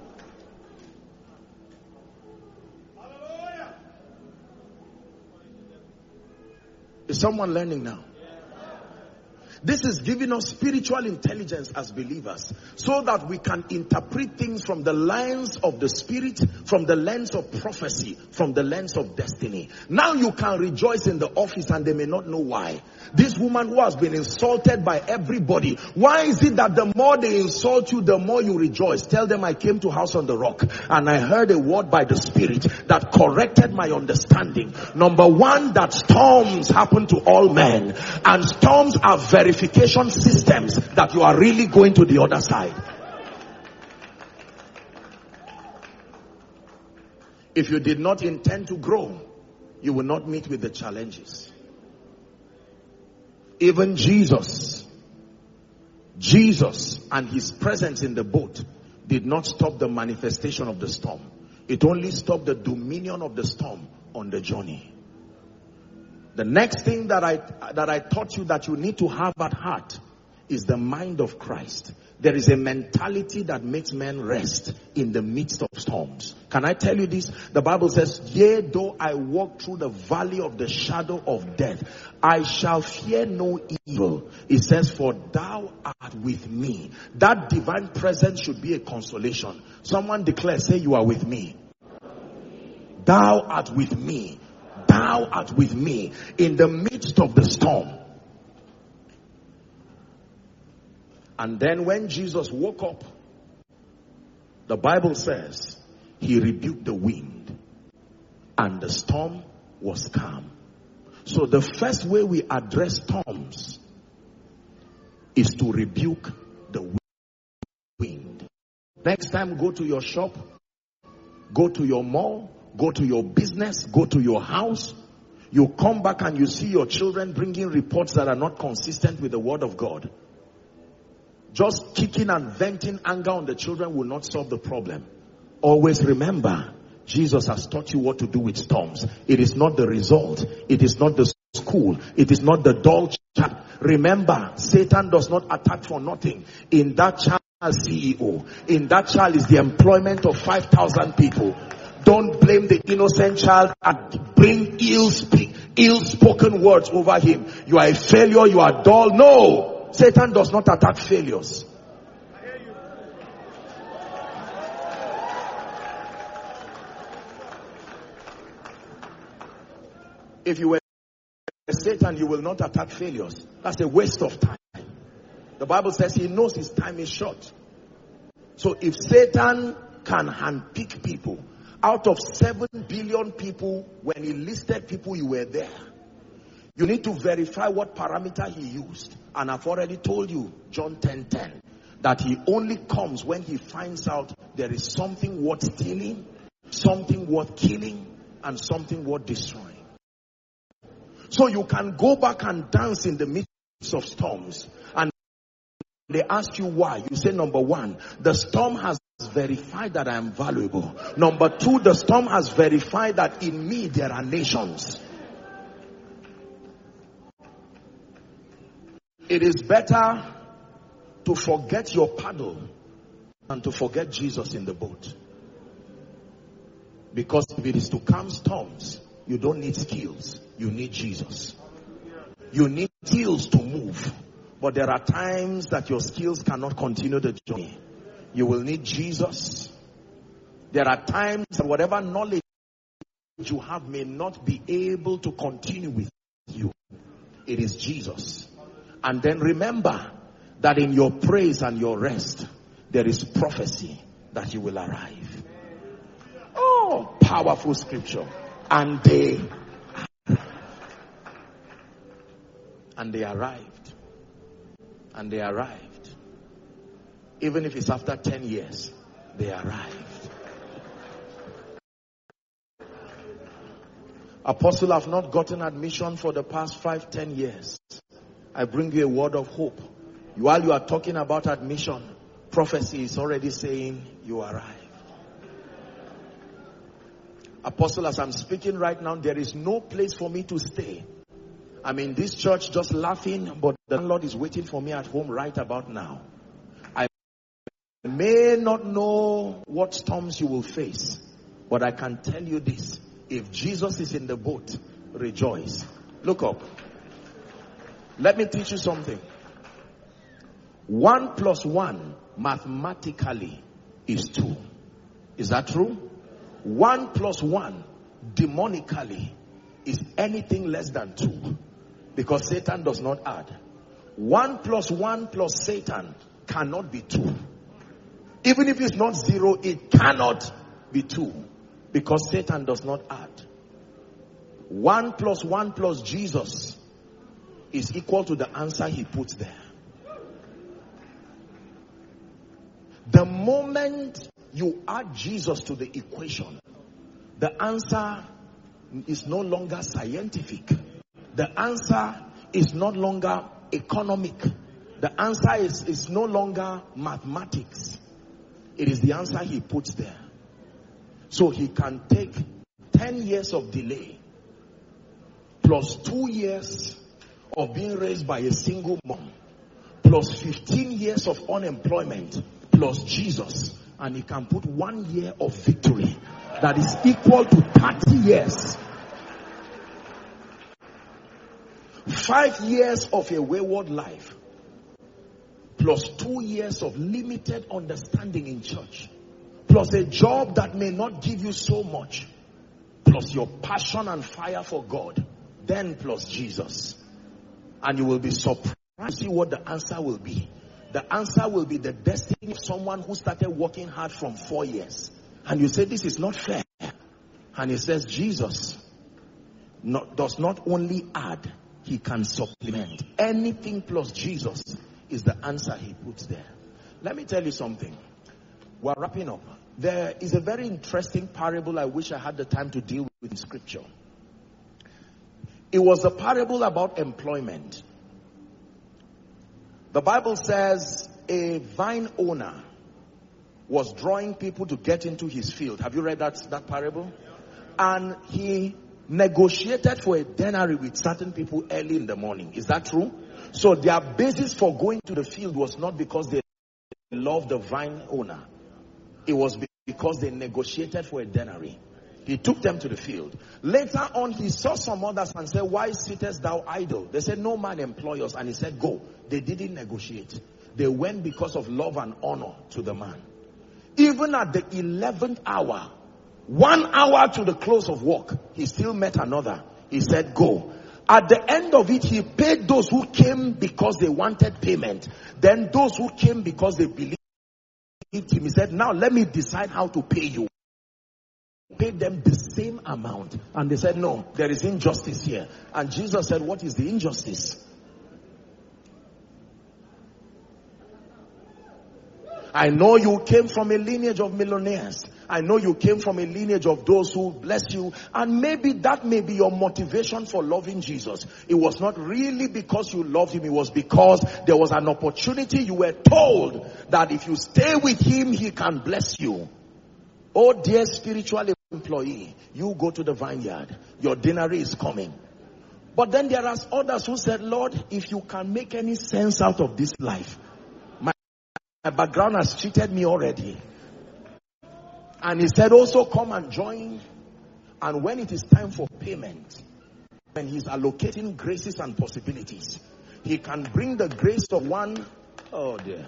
Is someone learning now? This is giving us spiritual intelligence as believers so that we can interpret things from the lens of the spirit, from the lens of prophecy, from the lens of destiny. Now you can rejoice in the office and they may not know why. This woman who has been insulted by everybody, why is it that the more they insult you, the more you rejoice? Tell them I came to House on the Rock and I heard a word by the Spirit that corrected my understanding. Number one, that storms happen to all men, and storms are verification systems that you are really going to the other side. If you did not intend to grow, you will not meet with the challenges. Even Jesus and his presence in the boat did not stop the manifestation of the storm. It only stopped the dominion of the storm on the journey. The next thing that I taught you that you need to have at heart is the mind of Christ. There is a mentality that makes men rest in the midst of storms. Can I tell you this? The Bible says, yea, though I walk through the valley of the shadow of death, I shall fear no evil. It says, for thou art with me. That divine presence should be a consolation. Someone declare, say, you are with me. Thou art with me. Thou art with me in the midst of the storm. And then when Jesus woke up, the Bible says he rebuked the wind and the storm was calm. So the first way we address storms is to rebuke the wind. Next time, go to your shop, go to your mall, go to your business, go to your house. You come back and you see your children bringing reports that are not consistent with the word of God. Just kicking and venting anger on the children will not solve the problem. Always remember, Jesus has taught you what to do with storms. It is not the result. It is not the school. It is not the dull child. Remember, Satan does not attack for nothing. In that child CEO. In that child is the employment of 5,000 people. Don't blame the innocent child and bring ill-spoken words over him. You are a failure, you are dull. No! Satan does not attack failures. If you were Satan, you will not attack failures. That's a waste of time. The Bible says he knows his time is short. So if Satan can handpick people, out of 7 billion people, when he listed people, you were there. You need to verify what parameter he used. And I've already told you, John 10:10, that he only comes when he finds out there is something worth stealing, something worth killing, and something worth destroying. So you can go back and dance in the midst of storms. And they ask you why. You say, number one, the storm has verified that I am valuable. Number two, the storm has verified that in me there are nations. It is better to forget your paddle than to forget Jesus in the boat. Because if it is to calm storms, you don't need skills. You need Jesus. You need skills to move. But there are times that your skills cannot continue the journey. You will need Jesus. There are times that whatever knowledge you have may not be able to continue with you. It is Jesus. And then remember that in your praise and your rest, there is prophecy that you will arrive. Oh, powerful scripture. And they arrived. And they arrived. Even if it's after 10 years, they arrived. Apostle, I've not gotten admission for the past 5-10 years. I bring you a word of hope. While you are talking about admission, prophecy is already saying you arrived. Apostle, as I'm speaking right now, there is no place for me to stay. I'm in this church just laughing, but the Lord is waiting for me at home right about now. I may not know what storms you will face, but I can tell you this. If Jesus is in the boat, rejoice. Look up. Let me teach you something. 1 + 1 mathematically is 2. Is that true? 1 + 1 demonically is anything less than 2. Because Satan does not add. 1 + 1 + Satan cannot be 2. Even if it's not 0, it cannot be 2. Because Satan does not add. 1 + 1 + Jesus is equal to the answer he puts there. The moment you add Jesus to the equation, the answer is no longer scientific. The answer is no longer economic. The answer is no longer mathematics. It is the answer he puts there. So he can take 10 years of delay plus 2 years of being raised by a single mom plus 15 years of unemployment plus Jesus, and he can put 1 year of victory that is equal to 30 years. 5 years of a wayward life plus 2 years of limited understanding in church plus a job that may not give you so much plus your passion and fire for God, then plus Jesus, and you will be surprised to see what the answer will be. The answer will be the destiny of someone who started working hard from 4 years, and you say this is not fair, and he says Jesus does not only add, he can supplement. Anything plus Jesus is the answer he puts there. Let me tell you something. We're wrapping up. There is a very interesting parable I wish I had the time to deal with in scripture. It was a parable about employment. The Bible says a vine owner was drawing people to get into his field. Have you read that parable? And he negotiated for a denary with certain people early in the morning. Is that true? So their basis for going to the field was not because they loved the vine owner, it was because they negotiated for a denary. He took them to the field. Later on, he saw some others and said, why sittest thou idle? They said, no man employ us. And he said, go. They didn't negotiate. They went because of love and honor to the man. Even at the 11th hour, 1 hour to the close of work, he still met another. He said, go. At the end of it, he paid those who came because they wanted payment. Then those who came because they believed him. He said, now let me decide how to pay you. Paid them the same amount. And they said, no, there is injustice here. And Jesus said, what is the injustice? I know you came from a lineage of millionaires. I know you came from a lineage of those who bless you. And maybe that may be your motivation for loving Jesus. It was not really because you loved him. It was because there was an opportunity. You were told that if you stay with him, he can bless you. Oh dear spiritual employee, you go to the vineyard. Your denary is coming. But then there are others who said, Lord, if you can make any sense out of this life, my background has cheated me already. And he said, also come and join. And when it is time for payment, when he's allocating graces and possibilities, he can bring the grace of one. Oh dear.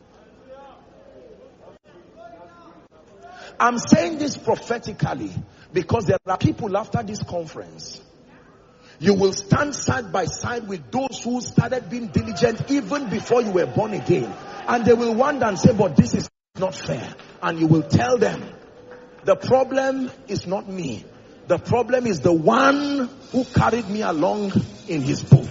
I'm saying this prophetically because there are people after this conference. You will stand side by side with those who started being diligent even before you were born again. And they will wonder and say, but this is not fair. And you will tell them, the problem is not me. The problem is the one who carried me along in his boat.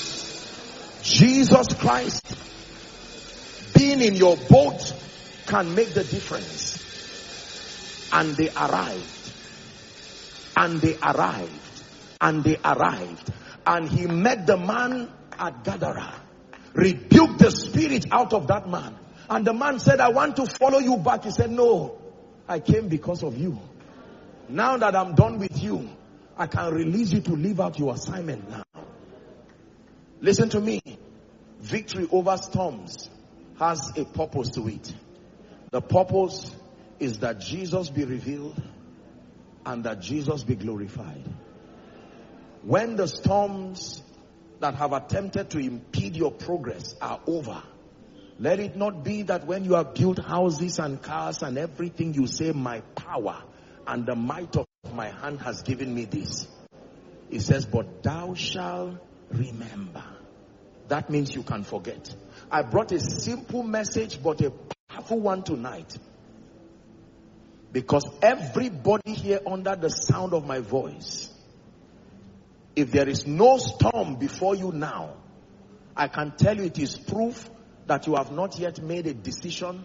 Jesus Christ being in your boat can make the difference. And they arrived. And they arrived. And they arrived. And he met the man at Gadara. Rebuked the spirit out of that man. And the man said, I want to follow you back. He said, no, I came because of you. Now that I'm done with you, I can release you to live out your assignment now. Listen to me. Victory over storms has a purpose to it. The purpose is that Jesus be revealed and that Jesus be glorified. When the storms that have attempted to impede your progress are over, let it not be that when you have built houses and cars and everything, you say, my power and the might of my hand has given me this. It says, but thou shalt remember. That means you can forget. I brought a simple message, but a powerful one tonight. Because everybody here under the sound of my voice, if there is no storm before you now, I can tell you it is proof that you have not yet made a decision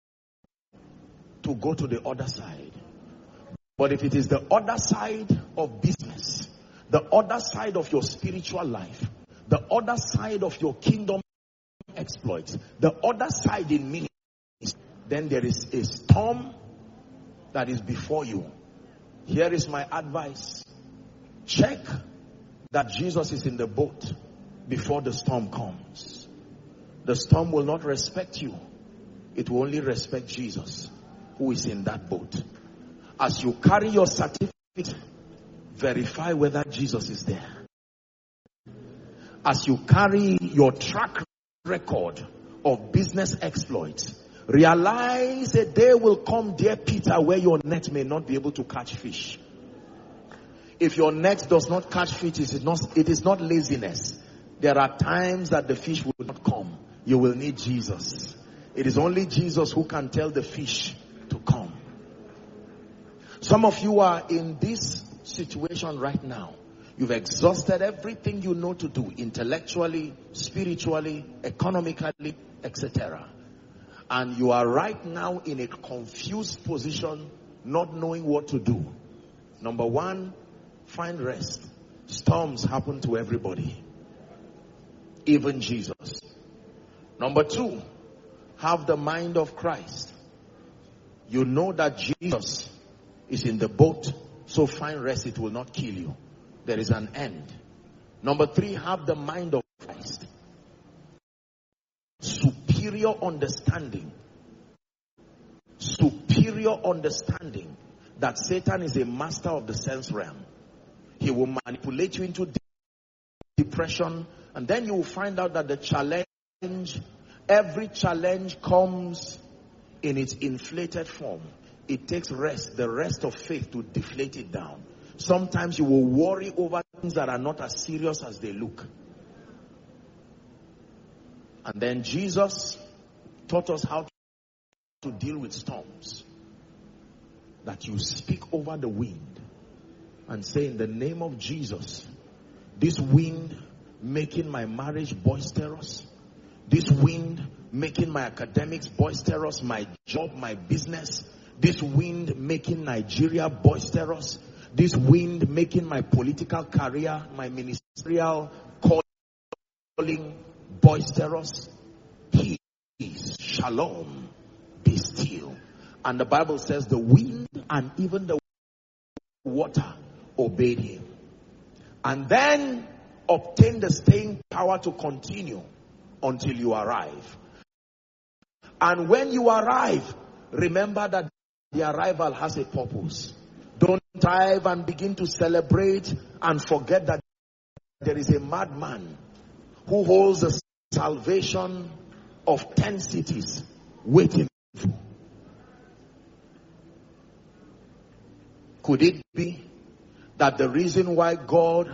to go to the other side. But if it is the other side of business, the other side of your spiritual life, the other side of your kingdom exploits, the other side in ministry, then there is a storm that is before you. Here is my advice. Check that Jesus is in the boat before the storm comes. The storm will not respect you. It will only respect Jesus, who is in that boat. As you carry your certificate, verify whether Jesus is there. As you carry your track record of business exploits, realize a day will come, dear Peter, where your net may not be able to catch fish. If your net does not catch fish, it is not laziness. There are times that the fish will not come. You will need Jesus. It is only Jesus who can tell the fish to come. Some of you are in this situation right now. You've exhausted everything you know to do, intellectually, spiritually, economically, etc. And you are right now in a confused position, not knowing what to do. Number one, find rest. Storms happen to everybody, even Jesus. Number two, have the mind of Christ. You know that Jesus is in the boat, so find rest. It will not kill you. There is an end. Number three, have the mind of Christ. Superior understanding superior understanding that Satan is a master of the sense realm. He will manipulate you into depression, and then you will find out that the challenge, every challenge comes in its inflated form. It takes rest, the rest of faith, to deflate it down. Sometimes you will worry over things that are not as serious as they look. And then Jesus taught us how to deal with storms. That you speak over the wind and say, in the name of Jesus, this wind making my marriage boisterous, this wind making my academics boisterous, my job, my business, this wind making Nigeria boisterous, this wind making my political career, my ministerial calling boisterous, peace, shalom, be still. And the Bible says the wind and even the water obeyed him. And then obtain the staying power to continue until you arrive. And when you arrive, remember that the arrival has a purpose. Don't dive and begin to celebrate and forget that there is a madman who holds the salvation of 10 cities waiting for. Could it be that the reason why God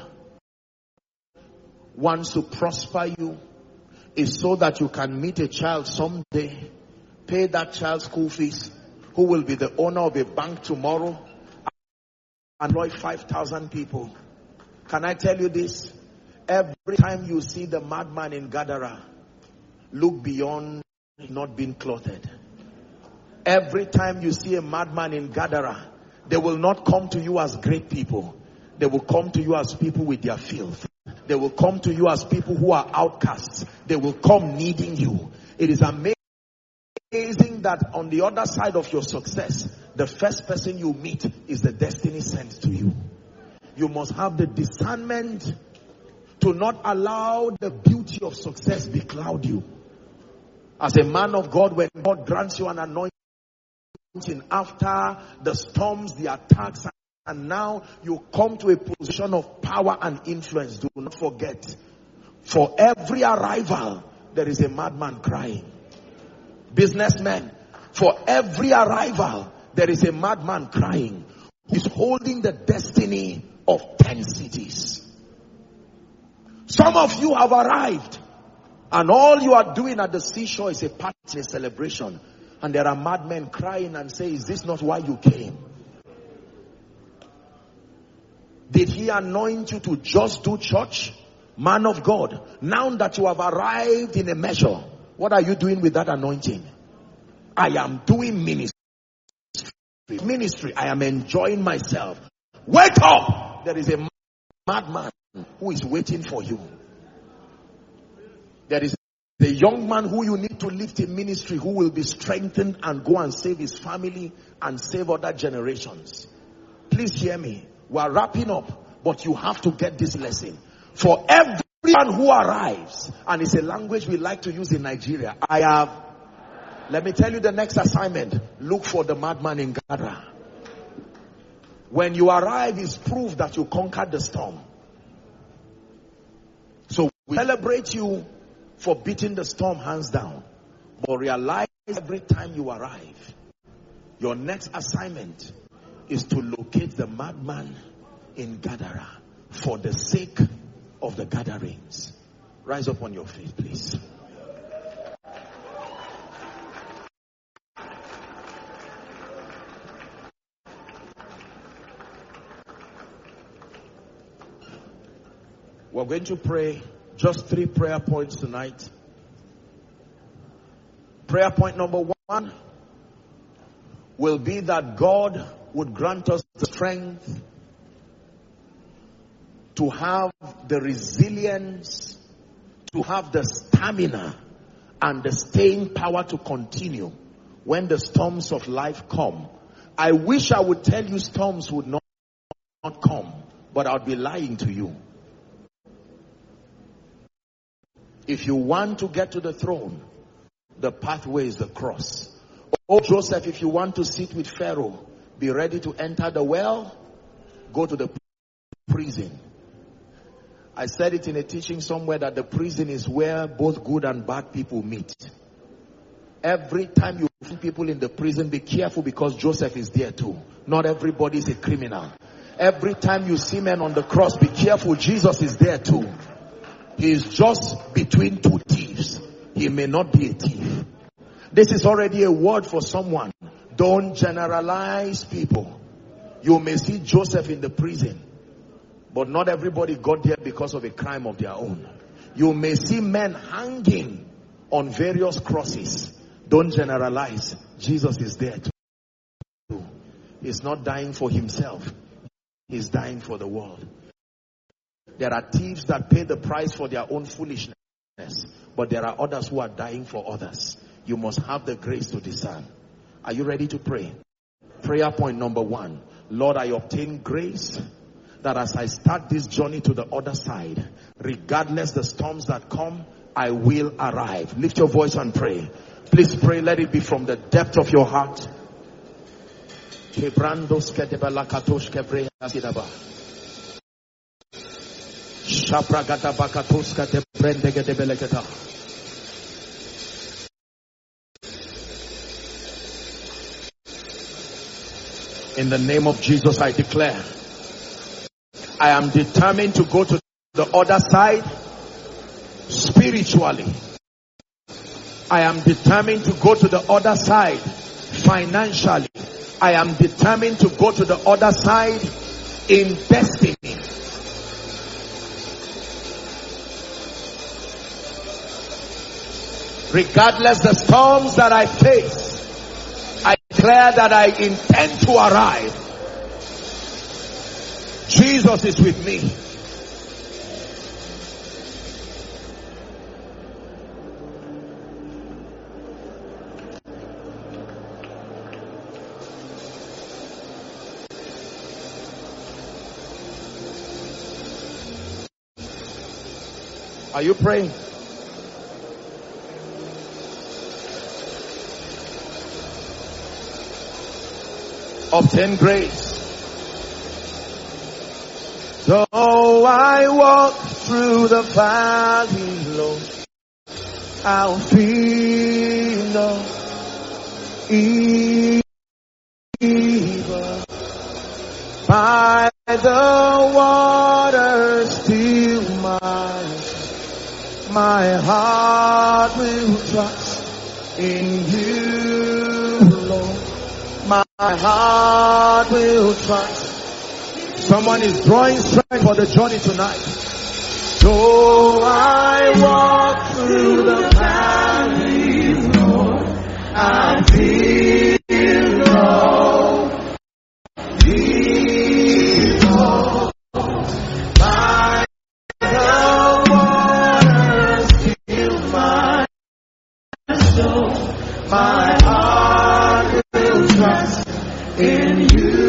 wants to prosper you is so that you can meet a child someday, pay that child's school fees, who will be the owner of a bank tomorrow, and employ 5,000 people? Can I tell you this? Every time you see the madman in Gadara, look beyond not being clothed. Every time you see a madman in Gadara, they will not come to you as great people. They will come to you as people with their filth. They will come to you as people who are outcasts. They will come needing you. It is amazing that on the other side of your success, the first person you meet is the destiny sent to you. You must have the discernment to not allow the beauty of success becloud you. As a man of God, when God grants you an anointing after the storms, the attacks, and now you come to a position of power and influence, do not forget, for every arrival, there is a madman crying. Businessmen, for every arrival, there is a madman crying. He's holding the destiny of 10 cities. Some of you have arrived, and all you are doing at the seashore is a party, a celebration. And there are madmen crying and say, is this not why you came? Did he anoint you to just do church? Man of God, now that you have arrived in a measure, what are you doing with that anointing? I am doing ministry. I am enjoying myself. Wake up! There is a madman who is waiting for you. There is the young man who you need to lift in ministry, who will be strengthened and go and save his family and save other generations. Please hear me. We are wrapping up, but you have to get this lesson. For everyone who arrives, and it's a language we like to use in Nigeria, let me tell you the next assignment. Look for the madman in Gadara. When you arrive, it's proof that you conquered the storm. So we celebrate you for beating the storm hands down. But realize every time you arrive, your next assignment is to locate the madman in Gadara for the sake of the gatherings. Rise up on your feet, please. We're going to pray just 3 prayer points tonight. Prayer point number 1 will be that God would grant us the strength to have the resilience, to have the stamina and the staying power to continue when the storms of life come. I wish I would tell you storms would not come, but I would be lying to you. If you want to get to the throne, the pathway is the cross. Oh, Joseph, if you want to sit with Pharaoh, be ready to enter the well, go to the prison. I said it in a teaching somewhere that the prison is where both good and bad people meet. Every time you find people in the prison, be careful, because Joseph is there too. Not everybody is a criminal. Every time you see men on the cross, be careful, Jesus is there too. He is just between two thieves. He may not be a thief. This is already a word for someone. Don't generalize people. You may see Joseph in the prison, but not everybody got there because of a crime of their own. You may see men hanging on various crosses. Don't generalize. Jesus is there too. He's not dying for himself. He's dying for the world. There are thieves that pay the price for their own foolishness, but there are others who are dying for others. You must have the grace to discern. Are you ready to pray? Prayer point number 1. Lord, I obtain grace that as I start this journey to the other side, regardless the storms that come, I will arrive. Lift your voice and pray. Please pray. Let it be from the depth of your heart. In the name of Jesus, I declare, I am determined to go to the other side spiritually. I am determined to go to the other side financially. I am determined to go to the other side in destiny. Regardless the storms that I face, I declare that I intend to arrive. Jesus is with me. Are you praying? Obtain grace. Though I walk through the valley low, I'll fear no evil. By the waters still my heart will trust in you, Lord. My heart will trust. Someone is drawing strength for the journey tonight. Though I walk through the valley, Lord, I feel no evil. By the waters still my soul. My heart will trust in you.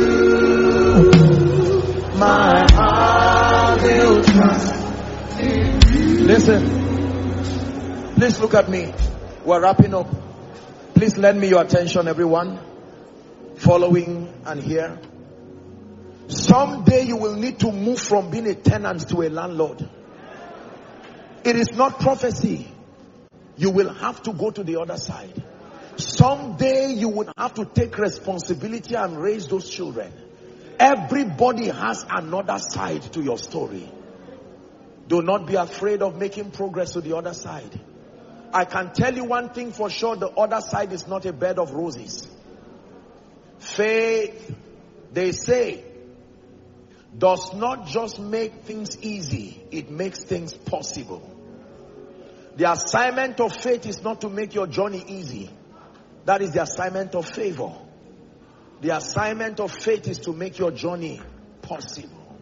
My heart will trust in you. Listen, please look at me. We're wrapping up. Please lend me your attention, everyone following and here. Someday you will need to move from being a tenant to a landlord. It is not prophecy. You will have to go to the other side. Someday you would have to take responsibility and raise those children. Everybody has another side to your story. Do not be afraid of making progress to the other side. I can tell you one thing for sure, the other side is not a bed of roses. Faith, they say, does not just make things easy, it makes things possible. The assignment of faith is not to make your journey easy. That is the assignment of favor. The assignment of faith is to make your journey possible.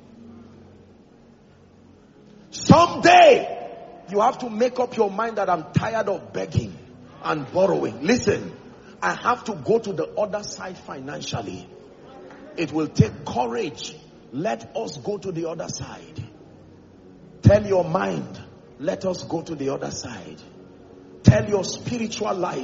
Someday, you have to make up your mind that I'm tired of begging and borrowing. Listen, I have to go to the other side financially. It will take courage. Let us go to the other side. Tell your mind, let us go to the other side. Tell your spiritual life,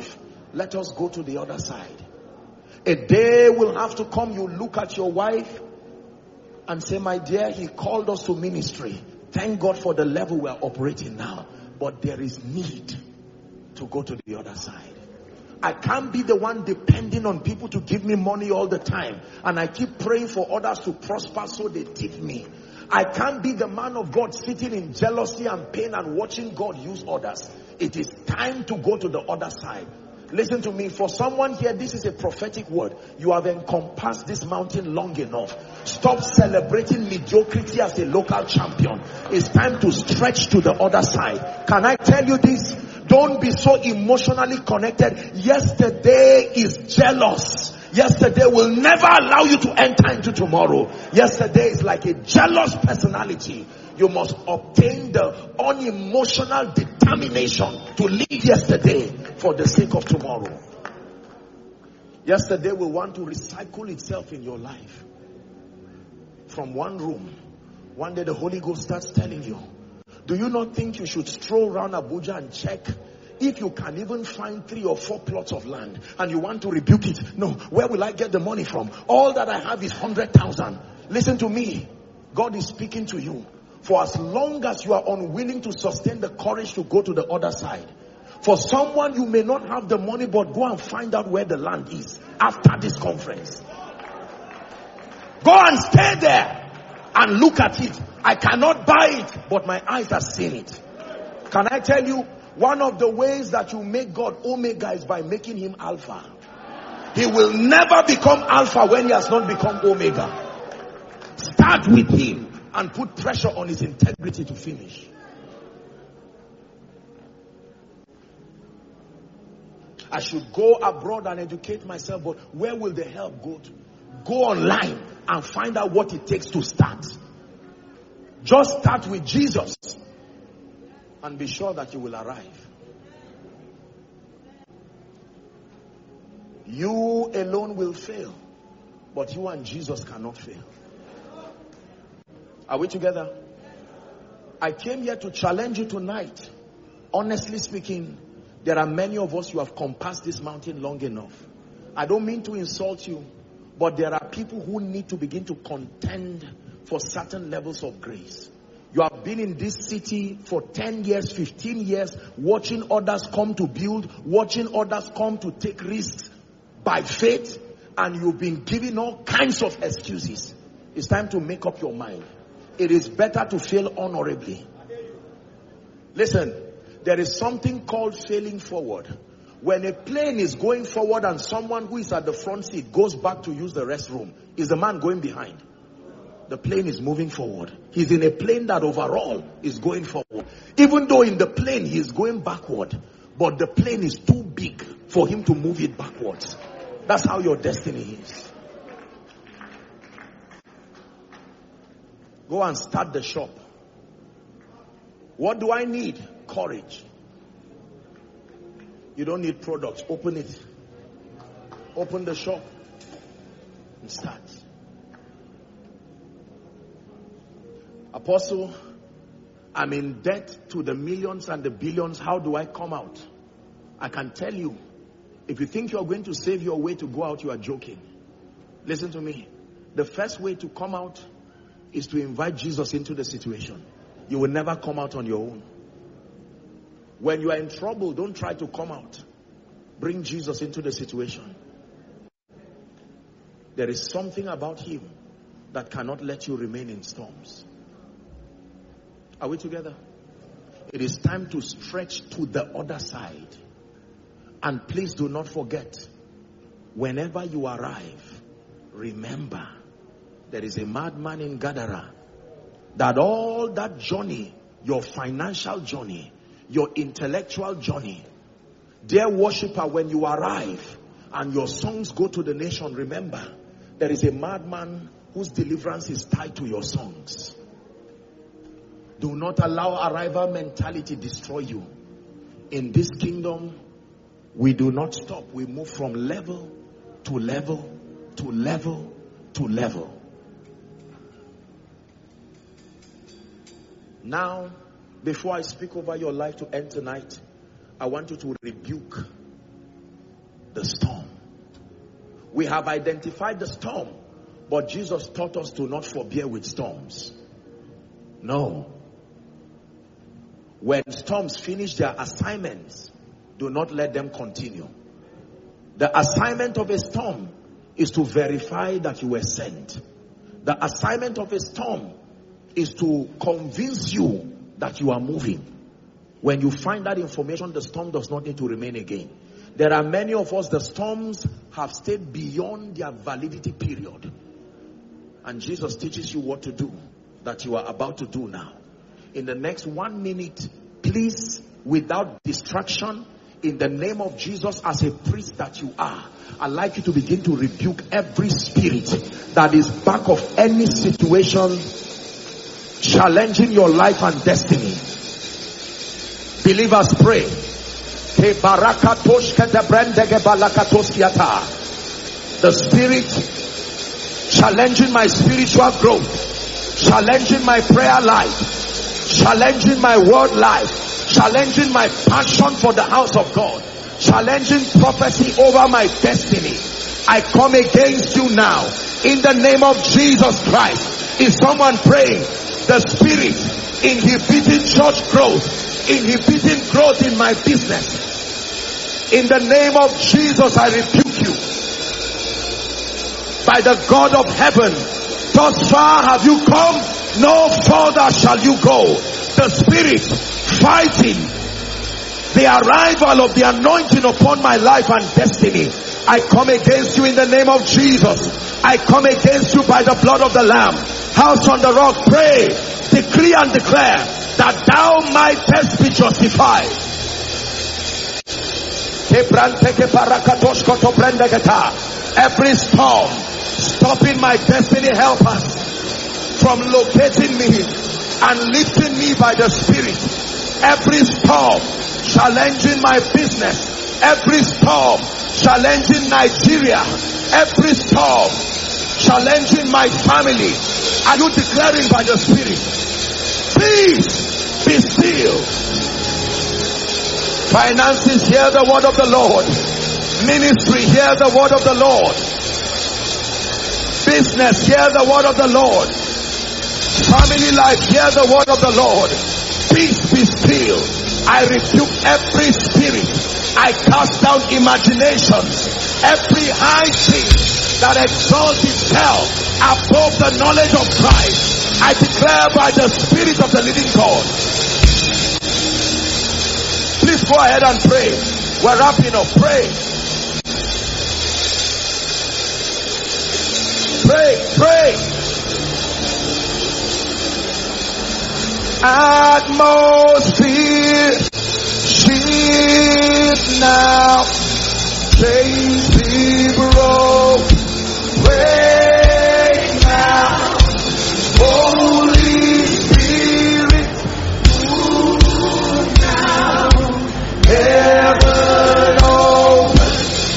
Let us go to the other side. A day will have to come, you look at your wife and say, my dear, he called us to ministry. Thank God for the level we are operating now. But there is need to go to the other side. I can't be the one depending on people to give me money all the time. And I keep praying for others to prosper so they tip me. I can't be the man of God sitting in jealousy and pain and watching God use others. It is time to go to the other side. Listen to me. For someone here, this is a prophetic word. You have encompassed this mountain long enough. Stop celebrating mediocrity as a local champion. It's time to stretch to the other side. Can I tell you this? Don't be so emotionally connected. Yesterday is jealous. Yesterday will never allow you to enter into tomorrow. Yesterday is like a jealous personality. You must obtain the unemotional determination to leave yesterday for the sake of tomorrow. Yesterday will want to recycle itself in your life. From one room, one day the Holy Ghost starts telling you, do you not think you should stroll around Abuja and check if you can even find 3 or 4 plots of land, and you want to rebuke it? No, where will I get the money from? All that I have is 100,000. Listen to me. God is speaking to you. For as long as you are unwilling to sustain the courage to go to the other side, for someone, you may not have the money, but go and find out where the land is after this conference. Go and stay there and look at it. I cannot buy it, but my eyes have seen it. Can I tell you, one of the ways that you make God Omega is by making him Alpha. He will never become Alpha when he has not become Omega. Start with him and put pressure on his integrity to finish. I should go abroad and educate myself, but where will the help go to? Go online and find out what it takes to start. Just start with Jesus and be sure that you will arrive. You alone will fail, but you and Jesus cannot fail. Are we together? I came here to challenge you tonight. Honestly speaking, there are many of us who have compassed this mountain long enough. I don't mean to insult you, but there are people who need to begin to contend for certain levels of grace. You have been in this city for 10 years, 15 years, watching others come to build, watching others come to take risks by faith, and you've been giving all kinds of excuses. It's time to make up your mind. It is better to fail honorably. Listen, there is something called failing forward. When a plane is going forward and someone who is at the front seat goes back to use the restroom, is the man going behind? The plane is moving forward. He's in a plane that overall is going forward. Even though in the plane he is going backward, but the plane is too big for him to move it backwards. That's how your destiny is. Go and start the shop. What do I need? Courage. You don't need products. Open it. Open the shop and start. Apostle, I'm in debt to the millions and the billions. How do I come out? I can tell you, if you think you're going to save your way to go out, you are joking. Listen to me. The first way to come out is to invite Jesus into the situation. You will never come out on your own. When you are in trouble, don't try to come out. Bring Jesus into the situation. There is something about him that cannot let you remain in storms. Are we together? It is time to stretch to the other side. And please do not forget, whenever you arrive, remember, there is a madman in Gadara. That all that journey, your financial journey, your intellectual journey, dear worshiper, when you arrive and your songs go to the nation, remember, there is a madman whose deliverance is tied to your songs. Do not allow arrival mentality destroy you. In this kingdom, we do not stop. We move from level to level to level to level. Now, before I speak over your life to end tonight, I want you to rebuke the storm. We have identified the storm, but Jesus taught us to not forbear with storms. No. When storms finish their assignments, do not let them continue. The assignment of a storm is to verify that you were sent. The assignment of a storm is to convince you that you are moving. When you find that information, the storm does not need to remain again. There are many of us, the storms have stayed beyond their validity period. And Jesus teaches you what to do, that you are about to do now. In the next 1 minute, please, without distraction, in the name of Jesus, as a priest that you are, I'd like you to begin to rebuke every spirit that is back of any situation challenging your life and destiny. Believers, pray. The spirit challenging my spiritual growth, challenging my prayer life, challenging my word life, challenging my passion for the house of God, challenging prophecy over my destiny. I come against you now in the name of Jesus Christ. Is someone praying? The spirit inhibiting church growth, inhibiting growth in my business, in the name of Jesus, I rebuke you. By the God of heaven, thus far have you come, no further shall you go. The spirit fighting the arrival of the anointing upon my life and destiny, I come against you in the name of Jesus. I come against you by the blood of the Lamb. House on the rock, pray, decree and declare that thou mightest be justified. Every storm stopping my destiny helpers from locating me and lifting me by the Spirit. Every storm challenging my business, every storm challenging Nigeria, every storm challenging my family. Are you declaring by the Spirit? Peace, be still. Finances, hear the word of the Lord. Ministry, hear the word of the Lord. Business, hear the word of the Lord. Family life, hear the word of the Lord. Peace, be still. I rebuke every spirit. I cast down imaginations, every high thing that exalts itself above the knowledge of Christ. I declare by the Spirit of the living God. Please go ahead and pray. We're wrapping up. Pray. Pray, pray. Atmosphere shift now. Chains be broke. Break now. Holy Spirit, move now. Heaven open.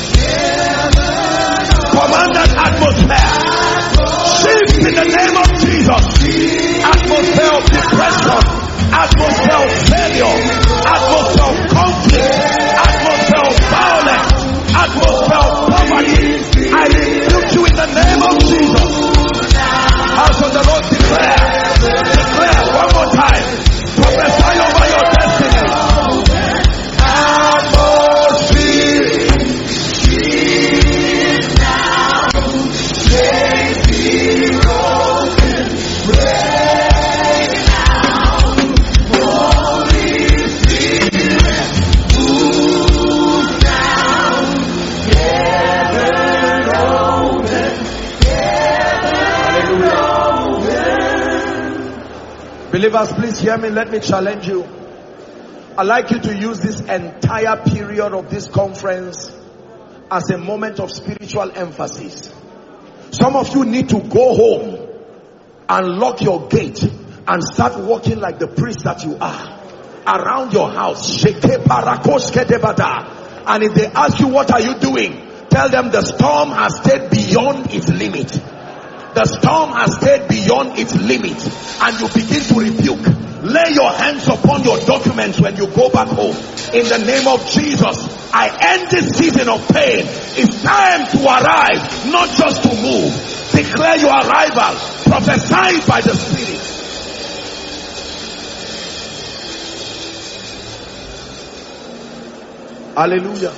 Command that atmosphere. Shift in the name of Jesus. Atmosphere of depression, atmosphere of failure, atmosphere of conflict, atmosphere of violence, atmosphere of poverty. I rebuke you in the name of Jesus. House of the Lord, declare one more time. Prophesy over your destiny. Atmosphere is now. Chains be broken. Break now. Holy Spirit, move now. Heaven open. Heaven open. Believers, please hear me. Let me challenge you. I'd like you to use this entire period of this conference as a moment of spiritual emphasis. Some of you need to go home and lock your gate and start walking like the priest that you are around your house. And if they ask you, what are you doing? Tell them the storm has stayed beyond its limit. The storm has stayed beyond its limit. And you begin to rebuke Lay your hands upon your documents when you go back home. In the name of Jesus, I end this season of pain. It's time to arrive, not just to move. Declare your arrival. Prophesy by the Spirit. Hallelujah.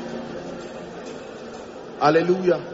Hallelujah.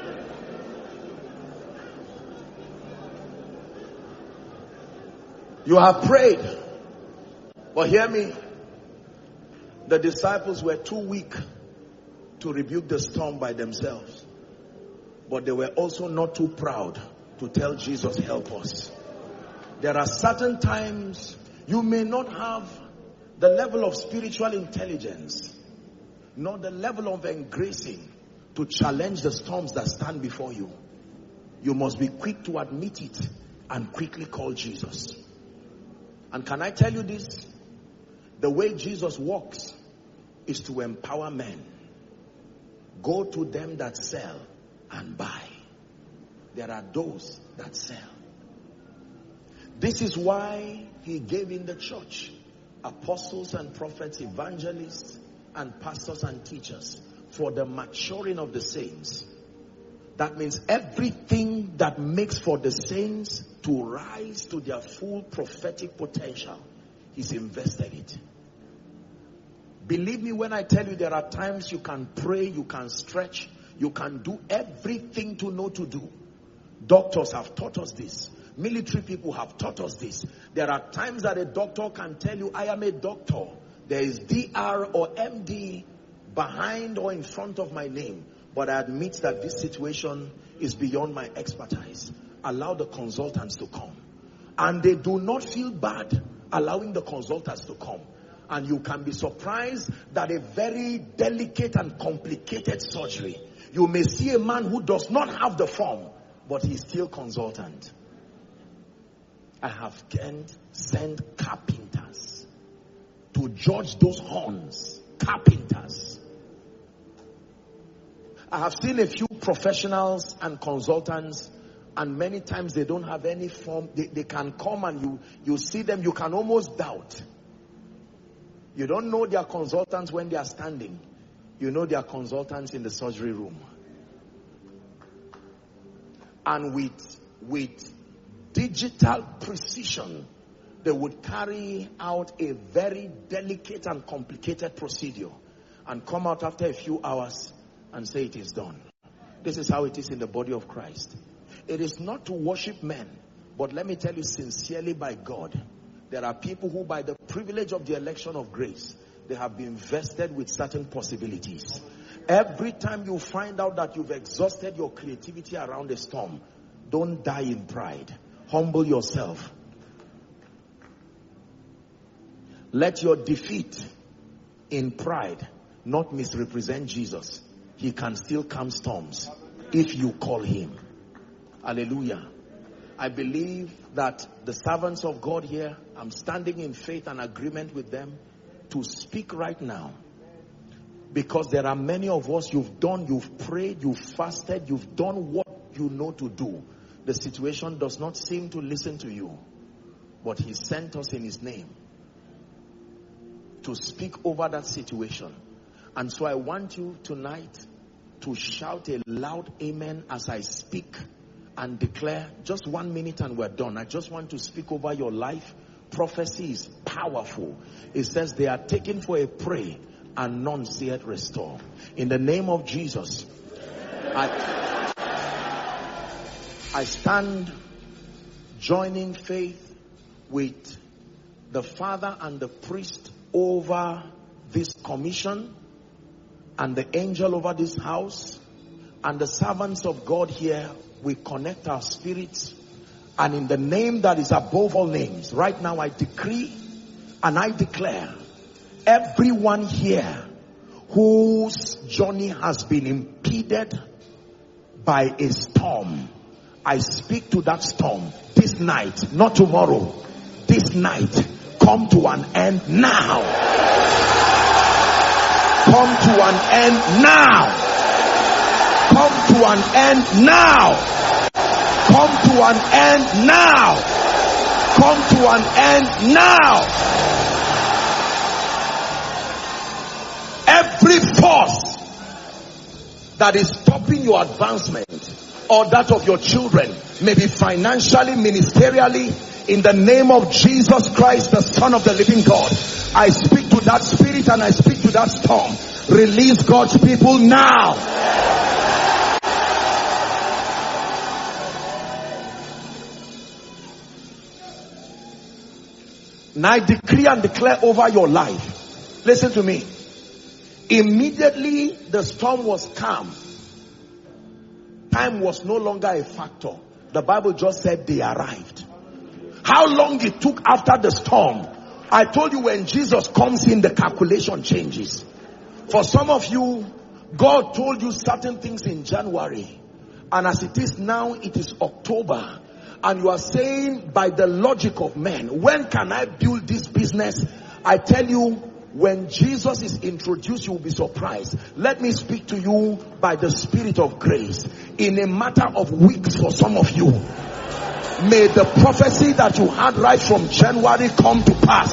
You have prayed, but hear me. The disciples were too weak to rebuke the storm by themselves, but they were also not too proud to tell Jesus, help us. There are certain times you may not have the level of spiritual intelligence, nor the level of engracing to challenge the storms that stand before you. You must be quick to admit it and quickly call Jesus. And can I tell you this? The way Jesus walks is to empower men. Go to them that sell and buy. There are those that sell. This is why he gave in the church apostles and prophets, evangelists and pastors and teachers for the maturing of the saints. That means everything that makes for the saints to rise to their full prophetic potential, he's invested it. Believe me when I tell you there are times you can pray, you can stretch, you can do everything to know to do. Doctors have taught us this. Military people have taught us this. There are times that a doctor can tell you, I am a doctor. There is DR or MD behind or in front of my name. But I admit that this situation is beyond my expertise. Allow the consultants to come. And they do not feel bad allowing the consultants to come. And you can be surprised that a very delicate and complicated surgery, you may see a man who does not have the form, but he's still consultant. I have sent carpenters to judge those horns. Carpenters. I have seen a few professionals and consultants, and many times they don't have any form. They can come and you see them, you can almost doubt. You don't know they are consultants when they are standing. You know they are consultants in the surgery room. And with digital precision, they would carry out a very delicate and complicated procedure and come out after a few hours and say it is done. This is how it is in the body of Christ. It is not to worship men, but let me tell you sincerely by God, there are people who by the privilege of the election of grace, they have been vested with certain possibilities. Every time you find out that you've exhausted your creativity around a storm, don't die in pride. Humble yourself. Let your defeat in pride not misrepresent Jesus. He can still calm storms if you call him. Hallelujah. I believe that the servants of God here, I'm standing in faith and agreement with them to speak right now. Because there are many of us, you've prayed, you've fasted, you've done what you know to do. The situation does not seem to listen to you. But he sent us in his name to speak over that situation. And so I want you tonight to shout a loud amen as I speak and declare. Just 1 minute and we're done. I just want to speak over your life. Prophecy is powerful. It says they are taken for a prey and none seeth restore. In the name of Jesus, I stand joining faith with the Father and the priest over this commission, and the angel over this house, and the servants of God here. We connect our spirits, and in the name that is above all names, right now I decree and I declare, everyone here whose journey has been impeded by a storm, I speak to that storm this night, not tomorrow, this night, come to an end now. Come to an end now. Come to an end now. Come to an end now. come to an end now. Every force that is stopping your advancement or that of your children, maybe financially, ministerially, in the name of Jesus Christ, the Son of the living God, I speak to that spirit and I speak to that storm. Release God's people now. Now I decree and declare over your life. Listen to me. Immediately the storm was calm. Time was no longer a factor. The Bible just said they arrived. How long it took after the storm? I told you, when Jesus comes in, the calculation changes. For some of you, God told you certain things in January, and as it is now, it is October, and you are saying, by the logic of men, when can I build this business? I tell you, when Jesus is introduced, you will be surprised. Let me speak to you by the Spirit of grace. In a matter of weeks for some of you, may the prophecy that you had right from January come to pass.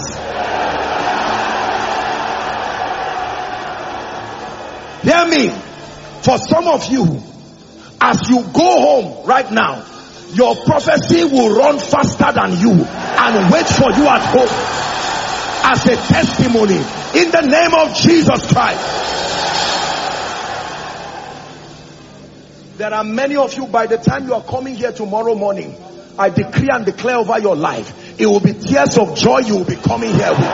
Hear me. For some of you, as you go home right now, your prophecy will run faster than you and wait for you at home as a testimony in the name of Jesus Christ. There are many of you, by the time you are coming here tomorrow morning, I decree and declare over your life, it will be tears of joy you will be coming here with.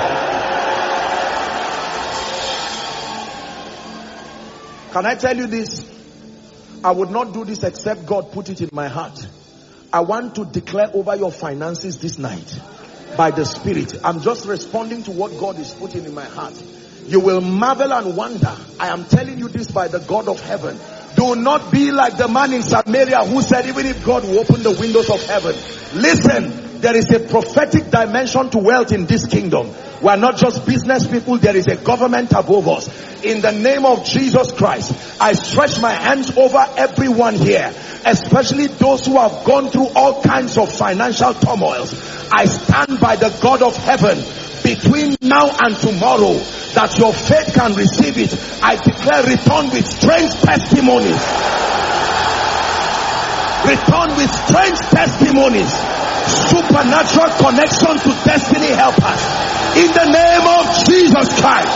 Can I tell you this? I would not do this except God put it in my heart. I want to declare over your finances this night by the Spirit. I'm just responding to what God is putting in my heart. You will marvel and wonder. I am telling you this by the God of heaven. Do not be like the man in Samaria who said, even if God will open the windows of heaven. Listen, there is a prophetic dimension to wealth in this kingdom. We are not just business people. There is a government above us. In the name of Jesus Christ, I stretch my hands over everyone here, especially those who have gone through all kinds of financial turmoils. I stand by the God of heaven between now and tomorrow, that your faith can receive it. I declare, return with strange testimonies. Return with strange testimonies. Supernatural connection to destiny helpers. In the name of Jesus Christ.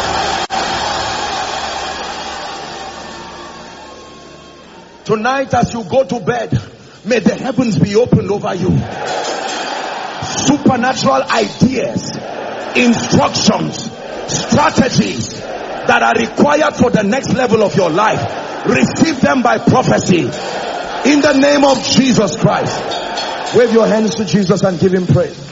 Tonight as you go to bed, may the heavens be opened over you. Supernatural ideas, instructions, strategies that are required for the next level of your life. Receive them by prophecy. In the name of Jesus Christ. Wave your hands to Jesus and give him praise.